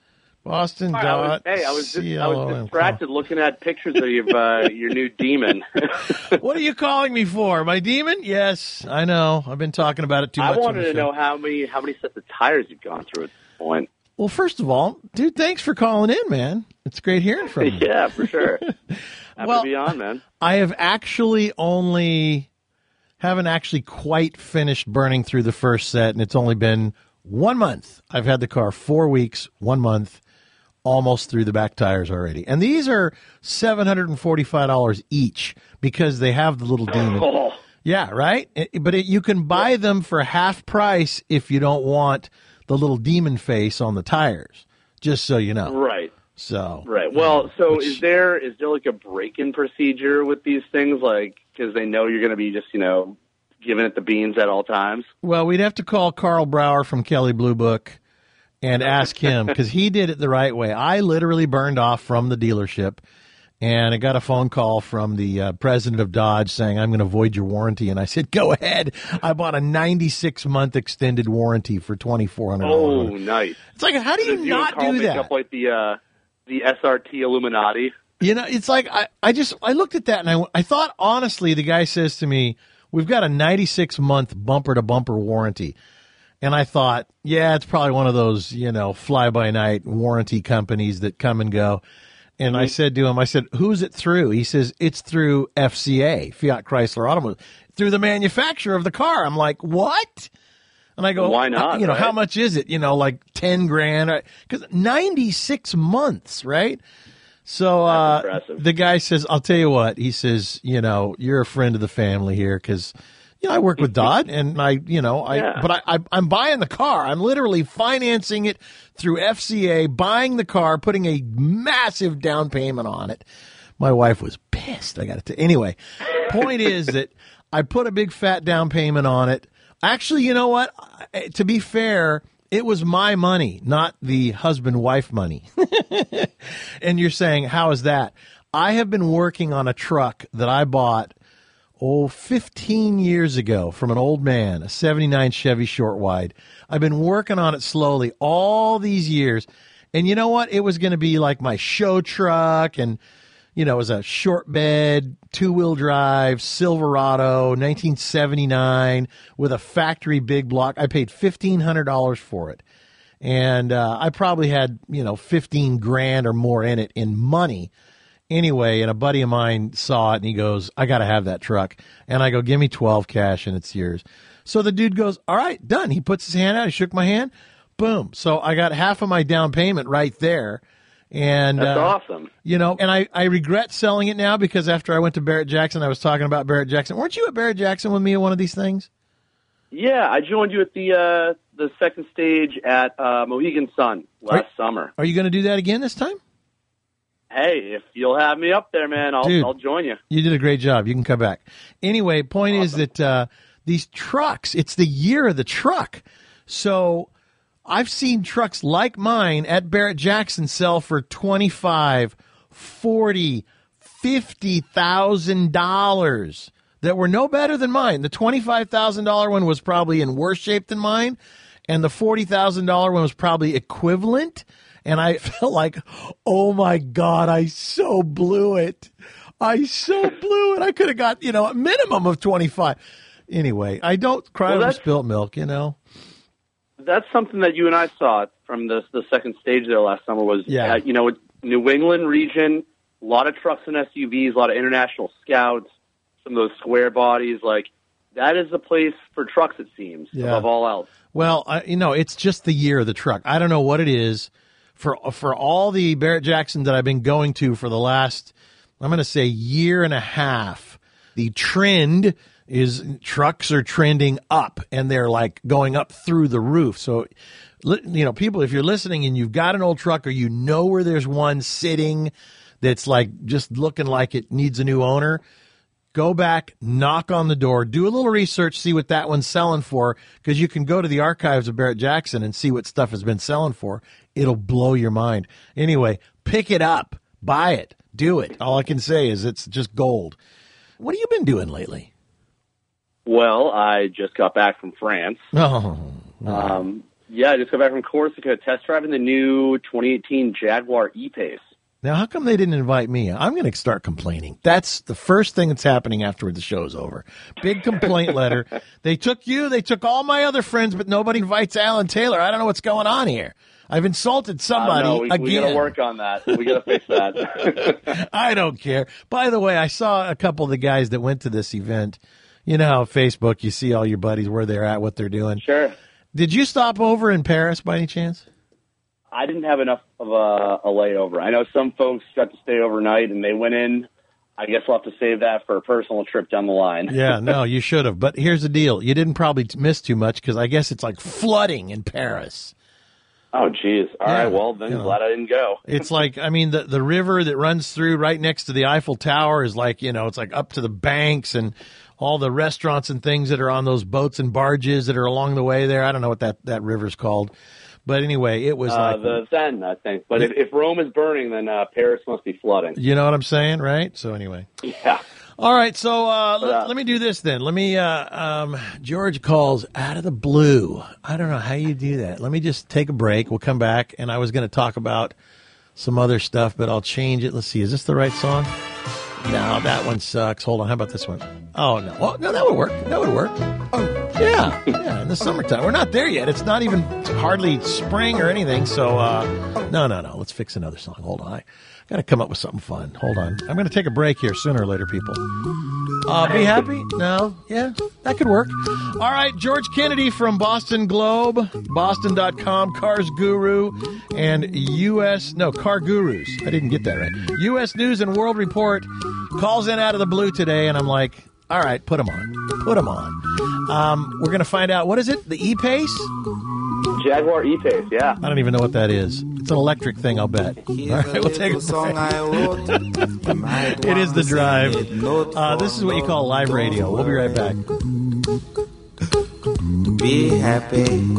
Boston I dot. was, hey, I was, just, I was distracted looking at pictures of your, uh, your new Demon. What are you calling me for? My Demon? Yes, I know. I've been talking about it too I much. wanted to show. know how many how many sets of tires you've gone through at this point. Well, first of all, dude, thanks for calling in, man. It's great hearing from you. Yeah, for sure. Happy well, to be on, man. I have actually only haven't actually quite finished burning through the first set, and it's only been one month. I've had the car four weeks, one month, almost through the back tires already. And these are seven hundred forty-five dollars each because they have the little Demon. Oh. Yeah, right? It, but it, you can buy them for half price if you don't want the little Demon face on the tires, just so you know. Right. So Right. Well, so which, is there is there like a break-in procedure with these things, like because they know you're going to be just you know giving it the beans at all times? Well, we'd have to call Carl Brower from Kelley Blue Book and ask him because he did it the right way. I literally burned off from the dealership, and I got a phone call from the uh, president of Dodge saying, I'm going to void your warranty. And I said, go ahead. I bought a ninety-six month extended warranty for twenty-four hundred dollars. Oh, nice. It's like, how do you Does not Carl do make that? Up like the uh, the S R T Illuminati. You know, it's like I, I just I looked at that and I, I thought, honestly, the guy says to me, we've got a ninety-six month bumper to bumper warranty. And I thought, yeah, it's probably one of those, you know, fly by night warranty companies that come and go. And mm-hmm. I said to him, I said, who's it through? He says, it's through F C A, Fiat Chrysler Automotive, through the manufacturer of the car. I'm like, what? And I go, why not? You know, right? how much is it? You know, like ten grand, because ninety-six months, right? So uh, the guy says, I'll tell you what, he says, you know, you're a friend of the family here because, you know, I work with Dodge and I, you know, I, yeah. but I, I, I'm buying the car. I'm literally financing it through F C A, buying the car, putting a massive down payment on it. My wife was pissed. I got to, anyway, point is that I put a big fat down payment on it. Actually, you know what? To be fair, it was my money, not the husband-wife money. And you're saying, how is that? I have been working on a truck that I bought, oh, fifteen years ago from an old man, a seventy-nine Chevy short wide. I've been working on it slowly all these years. And you know what? It was going to be like my show truck and, you know, it was a short bed, two-wheel drive, Silverado, nineteen seventy-nine, with a factory big block. I paid fifteen hundred dollars for it. And uh, I probably had, you know, fifteen grand or more in it in money. Anyway, and a buddy of mine saw it, and he goes, I got to have that truck. And I go, give me twelve cash, and it's yours. So the dude goes, all right, done. He puts his hand out. He shook my hand. Boom. So I got half of my down payment right there. And that's uh, awesome. You know, and I, I regret selling it now because after I went to Barrett Jackson, I was talking about Barrett Jackson. Weren't you at Barrett Jackson with me at one of these things? Yeah, I joined you at the uh, the second stage at uh, Mohegan Sun last are, summer. Are you going to do that again this time? Hey, if you'll have me up there, man, I'll, Dude, I'll join you. You did a great job. You can come back. Anyway, point awesome. is that uh, these trucks, it's the year of the truck. So I've seen trucks like mine at Barrett Jackson sell for twenty-five, forty, fifty thousand dollars that were no better than mine. The twenty-five thousand dollars one was probably in worse shape than mine, and the forty thousand dollars one was probably equivalent. And I felt like, oh my God, I so blew it. I so blew it. I could have got, you know, a minimum of twenty-five. Anyway, I don't cry well, over spilt milk, you know. That's something that you and I saw from the the second stage there last summer was, yeah. uh, you know, New England region, a lot of trucks and S U Vs, a lot of international scouts, some of those square bodies. Like, that is the place for trucks, it seems, yeah. above all else. Well, uh, you know, it's just the year of the truck. I don't know what it is. For for all the Barrett Jackson that I've been going to for the last, I'm going to say, year and a half, the trend is trucks are trending up, and they're like going up through the roof. So, you know, people, if you're listening and you've got an old truck or you know where there's one sitting that's like just looking like it needs a new owner, go back, knock on the door, do a little research, see what that one's selling for, because you can go to the archives of Barrett Jackson and see what stuff has been selling for. It'll blow your mind. Anyway, pick it up, buy it, do it. All I can say is it's just gold. What have you been doing lately? Well, I just got back from France. Oh, um, Yeah, I just got back from Corsica test driving the new twenty eighteen Jaguar E-Pace. Now, how come they didn't invite me? I'm going to start complaining. That's the first thing that's happening after the show's over. Big complaint letter. They took you, they took all my other friends, but nobody invites Alan Taylor. I don't know what's going on here. I've insulted somebody uh, no, we, again. We got to work on that. We got to fix that. I don't care. By the way, I saw a couple of the guys that went to this event. You know how Facebook, you see all your buddies, where they're at, what they're doing. Sure. Did you stop over in Paris by any chance? I didn't have enough of a, a layover. I know some folks got to stay overnight and they went in. I guess we'll have to save that for a personal trip down the line. Yeah, no, you should have. But here's the deal. You didn't probably miss too much because I guess it's like flooding in Paris. Oh, geez. All yeah, right, well, then you know, glad I didn't go. It's like, I mean, the, the river that runs through right next to the Eiffel Tower is like, you know, it's like up to the banks and all the restaurants and things that are on those boats and barges that are along the way there. I don't know what that, that river's called. But anyway, it was uh, like... the Seine, I think. But if, if Rome is burning, then uh, Paris must be flooding. You know what I'm saying, right? So anyway. Yeah. All right, so uh, but, let, uh, let me do this then. Let me... Uh, um, George calls out of the blue. I don't know how you do that. Let me just take a break. We'll come back, and I was going to talk about some other stuff, but I'll change it. Let's see. Is this the right song? No, that one sucks. Hold on. How about this one? Oh, no. Oh, no, that would work. That would work. Oh, yeah. Yeah, in the summertime. We're not there yet. It's not even hardly spring or anything. So, uh, no, no, no. Let's fix another song. Hold on. I got to come up with something fun. Hold on. I'm going to take a break here sooner or later, people. Uh, be happy? No? Yeah, that could work. All right. George Kennedy from Boston Globe, Boston dot com, Cars Guru, and U S, no, Car Gurus. I didn't get that right. U S News and World Report calls in out of the blue today, and I'm like, all right, put them on. Put them on. Um, we're going to find out, what is it, the E-Pace? Jaguar E-Pace, yeah. I don't even know what that is. It's an electric thing, I'll bet. All right, we'll take a break. It is The Drive. Uh, this is what you call live radio. We'll be right back. Be happy.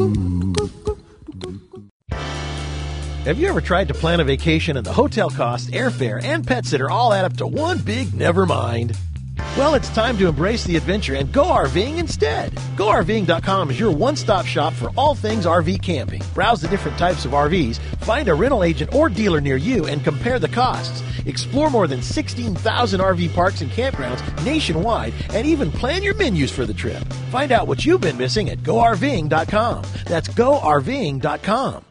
Have you ever tried to plan a vacation and the hotel costs, airfare, and pet sitter all add up to one big never mind? Well, it's time to embrace the adventure and go RVing instead. Go R V ing dot com is your one-stop shop for all things R V camping. Browse the different types of R Vs, find a rental agent or dealer near you, and compare the costs. Explore more than sixteen thousand R V parks and campgrounds nationwide, and even plan your menus for the trip. Find out what you've been missing at Go R V ing dot com. That's Go R V ing dot com.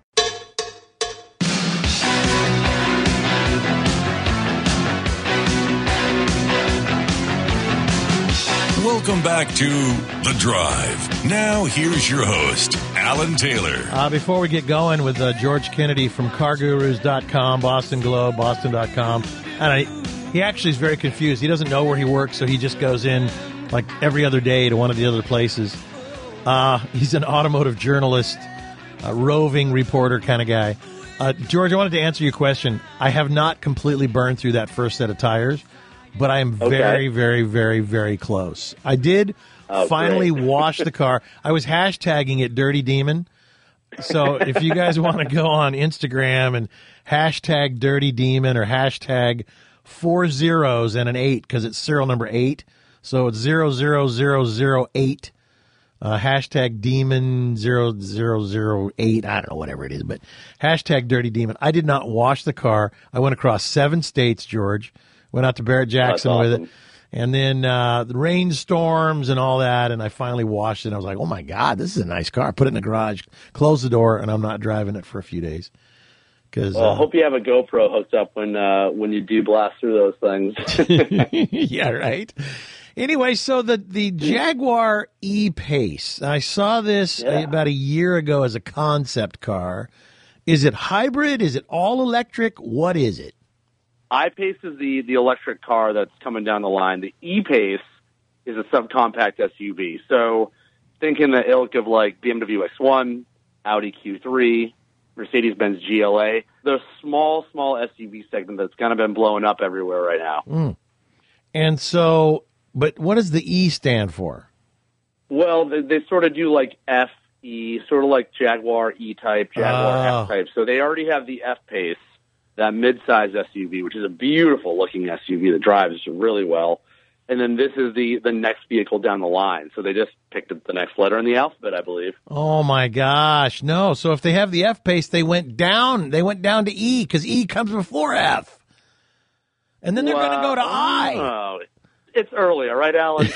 Welcome back to The Drive. Now, here's your host, Alan Taylor. Uh, before we get going with uh, George Kennedy from car gurus dot com, Boston Globe, Boston dot com, and I, he actually is very confused. He doesn't know where he works, so he just goes in like every other day to one of the other places. Uh, he's an automotive journalist, a roving reporter kind of guy. Uh, George, I wanted to answer your question. I have not completely burned through that first set of tires, but I am Okay. very, very, very, very close. I did Oh, finally great. wash the car. I was hashtagging it Dirty Demon. So if you guys want to go on Instagram and hashtag Dirty Demon or hashtag four zeros and an eight, because it's serial number eight. So it's zero zero zero zero eight. Uh, hashtag Demon zero zero zero eight. I don't know, whatever it is, but hashtag Dirty Demon. I did not wash the car. I went across seven states, George. Went out to Barrett Jackson That's with awesome. it. And then uh, the rainstorms and all that, and I finally washed it. And I was like, oh, my God, this is a nice car. Put it in the garage, close the door, and I'm not driving it for a few days. Cause, Well, I uh, hope you have a GoPro hooked up when uh, when you do blast through those things. yeah, right. Anyway, so the, the Jaguar E-Pace, I saw this Yeah. about a year ago as a concept car. Is it hybrid? Is it all electric? What is it? I-Pace is the, the electric car that's coming down the line. The E-Pace is a subcompact S U V. So think in the ilk of like B M W X one, Audi Q three, Mercedes-Benz G L A. The small, small S U V segment that's kind of been blowing up everywhere right now. Mm. And so, but what does the E stand for? Well, they, they sort of do like F E, sort of like Jaguar E-Type, Jaguar Oh. F-Type. So they already have the F-Pace, that mid-size S U V, which is a beautiful-looking S U V that drives really well. and then this is the, the next vehicle down the line. So they just picked up the next letter in the alphabet, I believe. Oh my gosh, no! So if they have the F pace, they went down. They went down to E because E comes before F, and then they're well, going to go to I. Oh, it's early, all right, Alan.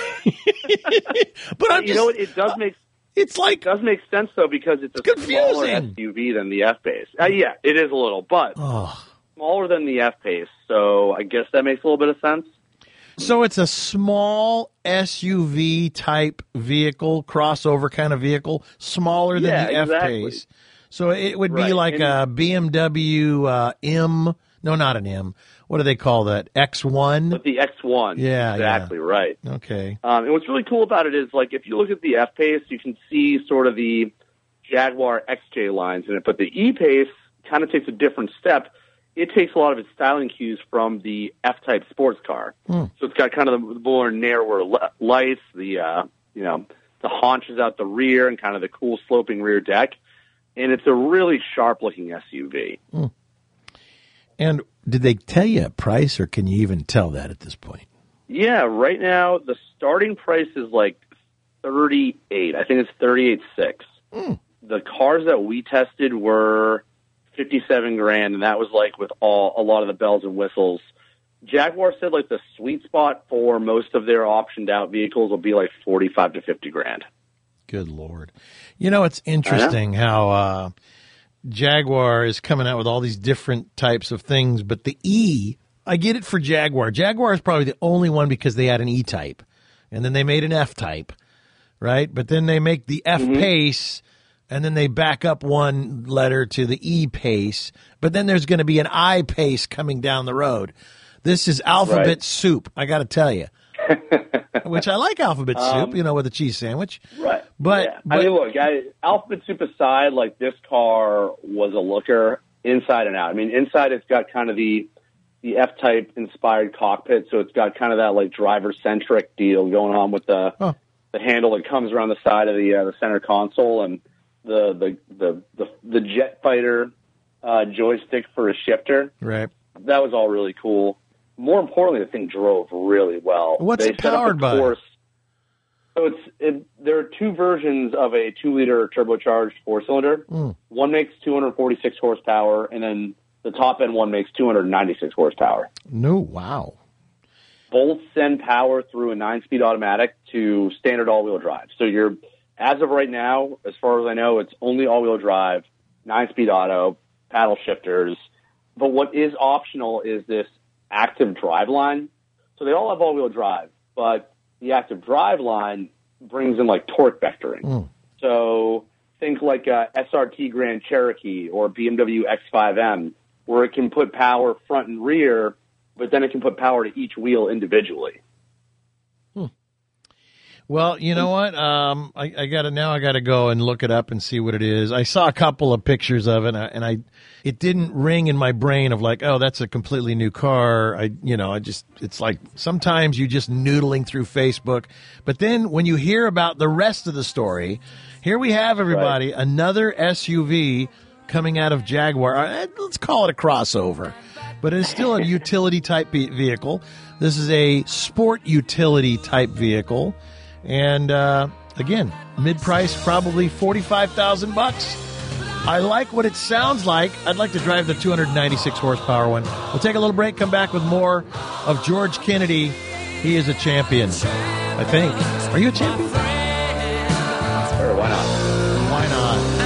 But I'm you just, know what? It does make it's like it does make sense though because it's a confusing. smaller S U V than the F pace. Uh, yeah, it is a little, but oh. smaller than the F pace. So I guess that makes a little bit of sense. So it's a small S U V type vehicle, crossover kind of vehicle, smaller than Yeah, the exactly. F pace. So it would be Right. like And- a B M W uh, M. No, not an M. What do they call that? X one? But the X one, Yeah, exactly yeah. right. Okay. Um, and what's really cool about it is, like, if you look at the F pace, you can see sort of the Jaguar X J lines in it, but the E pace kind of takes a different step. It takes a lot of its styling cues from the F-type sports car. Hmm. So it's got kind of the more narrower li- lights, the uh, you know the haunches out the rear, and kind of the cool sloping rear deck. And it's a really sharp-looking S U V. Hmm. And did they tell you a price, or can you even tell that at this point? Yeah, right now the starting price is like thirty-eight. I think it's thirty-eight six. Mm. The cars that we tested were fifty-seven grand, and that was like with all a lot of the bells and whistles. Jaguar said like the sweet spot for most of their optioned out vehicles will be like forty-five to fifty grand. Good Lord. You know, it's interesting how uh, Jaguar is coming out with all these different types of things, but the E, I get it for Jaguar. Jaguar is probably the only one because they had an E-type, and then they made an F-type, right? But then they make the F-Pace, and then they back up one letter to the E-Pace, but then there's going to be an I-Pace coming down the road. This is alphabet Right. soup, I got to tell you. Which I like alphabet Um, soup, you know, with a cheese sandwich. Right. But, Yeah. but I mean, look, I, alphabet soup aside, like this car was a looker inside and out. I mean, inside it's got kind of the the F-type inspired cockpit, so it's got kind of that like driver centric deal going on with the Huh. the handle that comes around the side of the uh, the center console and the the the the, the jet fighter uh, joystick for a shifter. right. That was all really cool. More importantly, the thing drove really well. What's They it set up a powered by? course- So it's it, there are two versions of a two-liter turbocharged four-cylinder. Mm. One makes two hundred forty-six horsepower, and then the top-end one makes two hundred ninety-six horsepower. No, wow. Both send power through a nine-speed automatic to standard all-wheel drive. So you're, as of right now, as far as I know, it's only all-wheel drive, nine-speed auto, paddle shifters. But what is optional is this active drive line. So they all have all-wheel drive, but the active drive line brings in like torque vectoring. Mm. So think like a S R T Grand Cherokee or B M W X five M, where it can put power front and rear, but then it can put power to each wheel individually. Well, you know what? Um, I, I gotta now. I gotta go and look it up and see what it is. I saw a couple of pictures of it, and I, and I, it didn't ring in my brain of like, oh, that's a completely new car. I, you know, I just, it's like sometimes you just noodling through Facebook, but then when you hear about the rest of the story, here we have everybody another S U V coming out of Jaguar. Uh, Let's call it a crossover, but it's still a utility type ve- vehicle. This is a sport utility type vehicle. And uh, again, mid-price, probably forty-five thousand bucks. I like what it sounds like. I'd like to drive the two hundred ninety-six horsepower one. We'll take a little break, come back with more of George Kennedy. He is a champion, I think. Are you a champion? Sure, why not? Why not?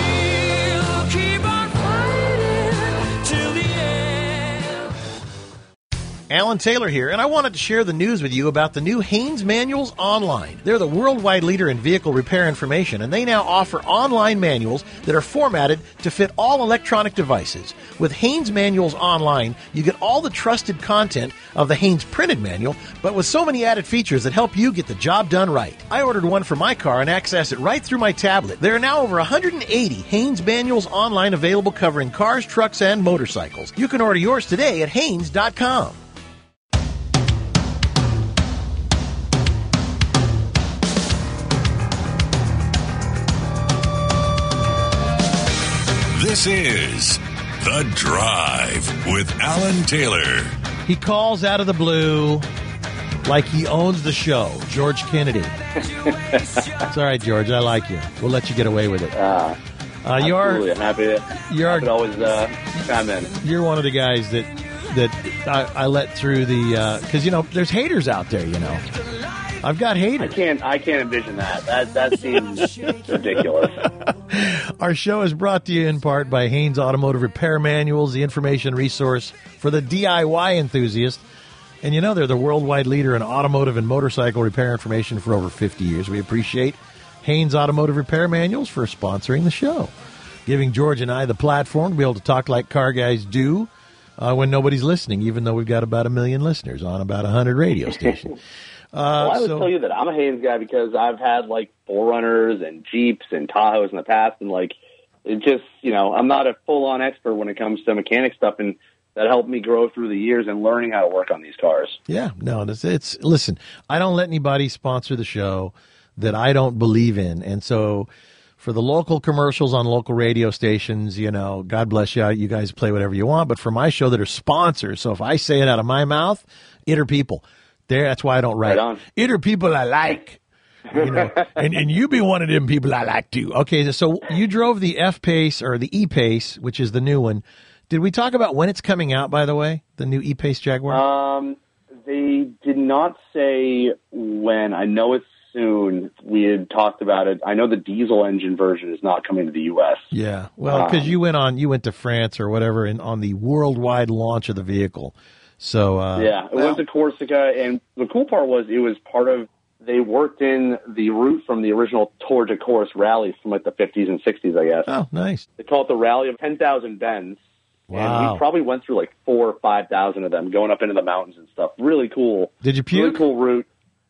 Alan Taylor here, and I wanted to share the news with you about the new Haynes Manuals Online. They're the worldwide leader in vehicle repair information, and they now offer online manuals that are formatted to fit all electronic devices. With Haynes Manuals Online, you get all the trusted content of the Haynes printed manual, but with so many added features that help you get the job done right. I ordered one for my car and access it right through my tablet. There are now over one hundred eighty Haynes Manuals Online available covering cars, trucks, and motorcycles. You can order yours today at Haynes dot com. This is The Drive with Alan Taylor. He calls out of the blue. like he owns the show. George Kennedy. It's all right, George. I like you. We'll let you get away with it. Uh, uh, you are. I'm happy to, you're, happy to always uh, chime in. You're one of the guys that that I, I let through the because uh, you know there's haters out there. You know, I've got haters. I can't. I can't envision that. That that seems ridiculous. Our show is brought to you in part by Haynes Automotive Repair Manuals, the information resource for the D I Y enthusiast. And you know they're the worldwide leader in automotive and motorcycle repair information for over fifty years. We appreciate Haynes Automotive Repair Manuals for sponsoring the show, giving George and I the platform to be able to talk like car guys do uh, when nobody's listening, even though we've got about a million listeners on about one hundred radio stations. Uh, well, I would so, tell you that I'm a Haynes guy because I've had, like, four runners and Jeeps and Tahoes in the past, and, like, it just, you know, I'm not a full-on expert when it comes to mechanic stuff, and that helped me grow through the years and learning how to work on these cars. Yeah, no, it's, it's listen, I don't let anybody sponsor the show that I don't believe in. And so for the local commercials on local radio stations, you know, God bless you. You guys play whatever you want. But for my show that are sponsors, so if I say it out of my mouth, it are people. There, that's why I don't write. Right on. It are people I like. You know, and, and you be one of them people I like too. Okay, so you drove the F-Pace or the E-Pace, which is the new one. Did we talk about when it's coming out, by the way, the new E-Pace Jaguar? Um, they did not say when. I know it's soon. We had talked about it. I know the diesel engine version is not coming to the U S. Yeah, well, because um, you went on, you went to France or whatever, and on the worldwide launch of the vehicle. So uh, yeah, it well, went to Corsica, and the cool part was it was part of. They worked in the route from the original Tour de Corse rally from like the fifties and sixties, I guess. Oh, nice. They call it the Rally of ten thousand Bends. Wow. And we probably went through like four or five thousand of them, going up into the mountains and stuff. Really cool. Did you puke? Really cool route.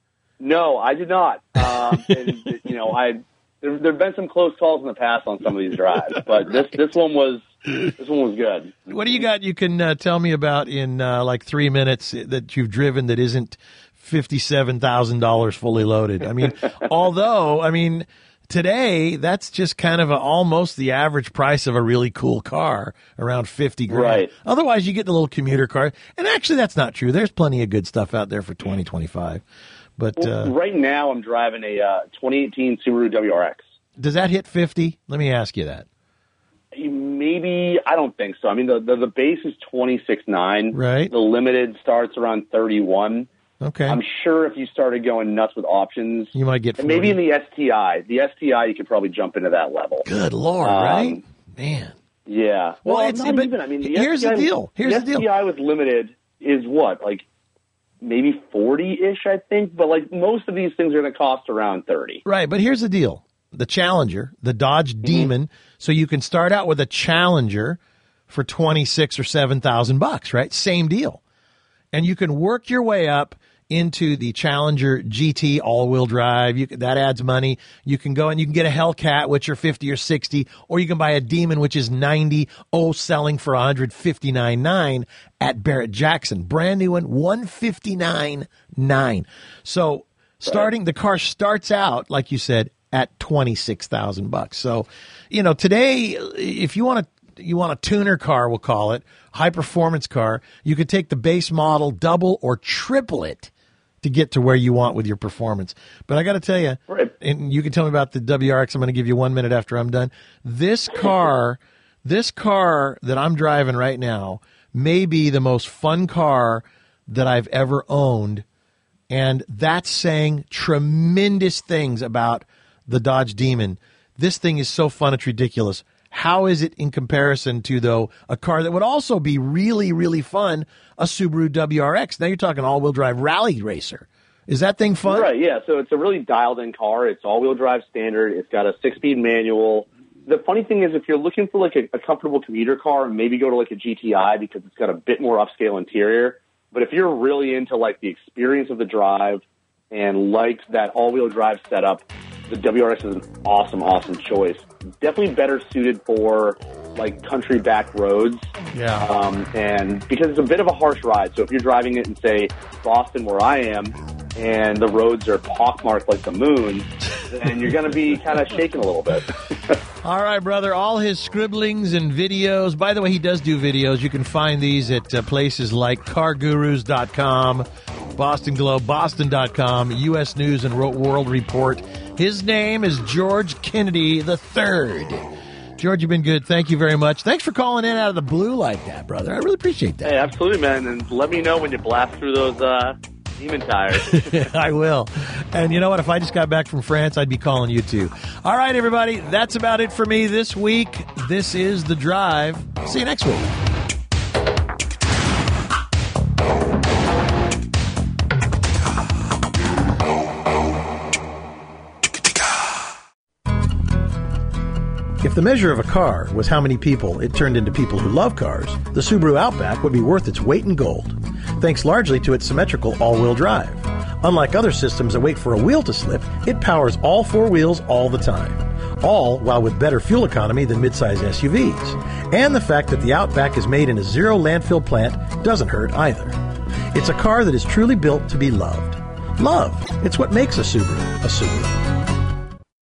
No, I did not. Um, and you know, I there there've been some close calls in the past on some of these drives, but this this one was this one was good. What do you got? You can uh, tell me about in uh, like three minutes that you've driven that isn't fifty-seven thousand dollars fully loaded. I mean, although I mean. Today, that's just kind of a, almost the average price of a really cool car, around fifty grand. Right. Otherwise, you get the little commuter car. And actually, that's not true. There's plenty of good stuff out there for twenty twenty-five. But well, uh, right now, I'm driving a uh, twenty eighteen Subaru W R X. Does that hit fifty? Let me ask you that. Maybe, I don't think so. I mean, the the, the base is twenty-six nine. Right. The limited starts around thirty-one. Okay. I'm sure if you started going nuts with options, you might get forty. Maybe in the S T I. The S T I, you could probably jump into that level. Good Lord, um, right? Man. Yeah. Well, well it's not but even. I mean, the here's S T I, the deal. Here's the, the deal. S T I with limited is what, like maybe forty-ish, I think. But like most of these things are going to cost around thirty. Right, but here's the deal. The Challenger, the Dodge Demon, mm-hmm. so you can start out with a Challenger for twenty-six or seven thousand bucks, right? Same deal. And you can work your way up into the Challenger G T all-wheel drive. You can, that adds money. You can go and you can get a Hellcat, which are fifty or sixty, or you can buy a Demon, which is ninety, oh, selling for one hundred fifty-nine nine at Barrett Jackson. Brand new one, one hundred fifty-nine nine. So starting, the car starts out, like you said, at twenty-six thousand bucks. So, you know, today, if you want to, you want a tuner car, we'll call it, high performance car, you could take the base model, double or triple it to get to where you want with your performance. But I got to tell you, right. and you can tell me about the W R X. I'm going to give you one minute after I'm done. This car, this car that I'm driving right now may be the most fun car that I've ever owned. And that's saying tremendous things about the Dodge Demon. This thing is so fun, it's ridiculous. How is it in comparison to, though, a car that would also be really, really fun, a Subaru W R X? Now you're talking all-wheel drive rally racer. Is that thing fun? Right, yeah. So it's a really dialed-in car. It's all-wheel drive standard. It's got a six-speed manual. The funny thing is if you're looking for, like, a, a comfortable commuter car, maybe go to, like, a G T I because it's got a bit more upscale interior. But if you're really into, like, the experience of the drive and like that all-wheel drive setup, the W R X is an awesome, awesome choice. Definitely better suited for, like, country back roads. Yeah. Um, and because it's a bit of a harsh ride. So if you're driving it in, say, Boston, where I am, and the roads are pockmarked like the moon, then you're going to be kind of shaking a little bit. All right, brother. All his scribblings and videos. By the way, he does do videos. You can find these at uh, places like car gurus dot com, Boston Globe, Boston dot com, U S News and World Report. His name is George Kennedy the third. George, you've been good. Thank you very much. Thanks for calling in out of the blue like that, brother. I really appreciate that. Hey, absolutely, man. And let me know when you blast through those uh, demon tires. I will. And you know what? If I just got back from France, I'd be calling you too. All right, everybody. That's about it for me this week. This is The Drive. See you next week. If the measure of a car was how many people it turned into people who love cars, the Subaru Outback would be worth its weight in gold, thanks largely to its symmetrical all-wheel drive. Unlike other systems that wait for a wheel to slip, it powers all four wheels all the time, all while with better fuel economy than midsize S U Vs. And the fact that the Outback is made in a zero landfill plant doesn't hurt either. It's a car that is truly built to be loved. Love. It's what makes a Subaru a Subaru.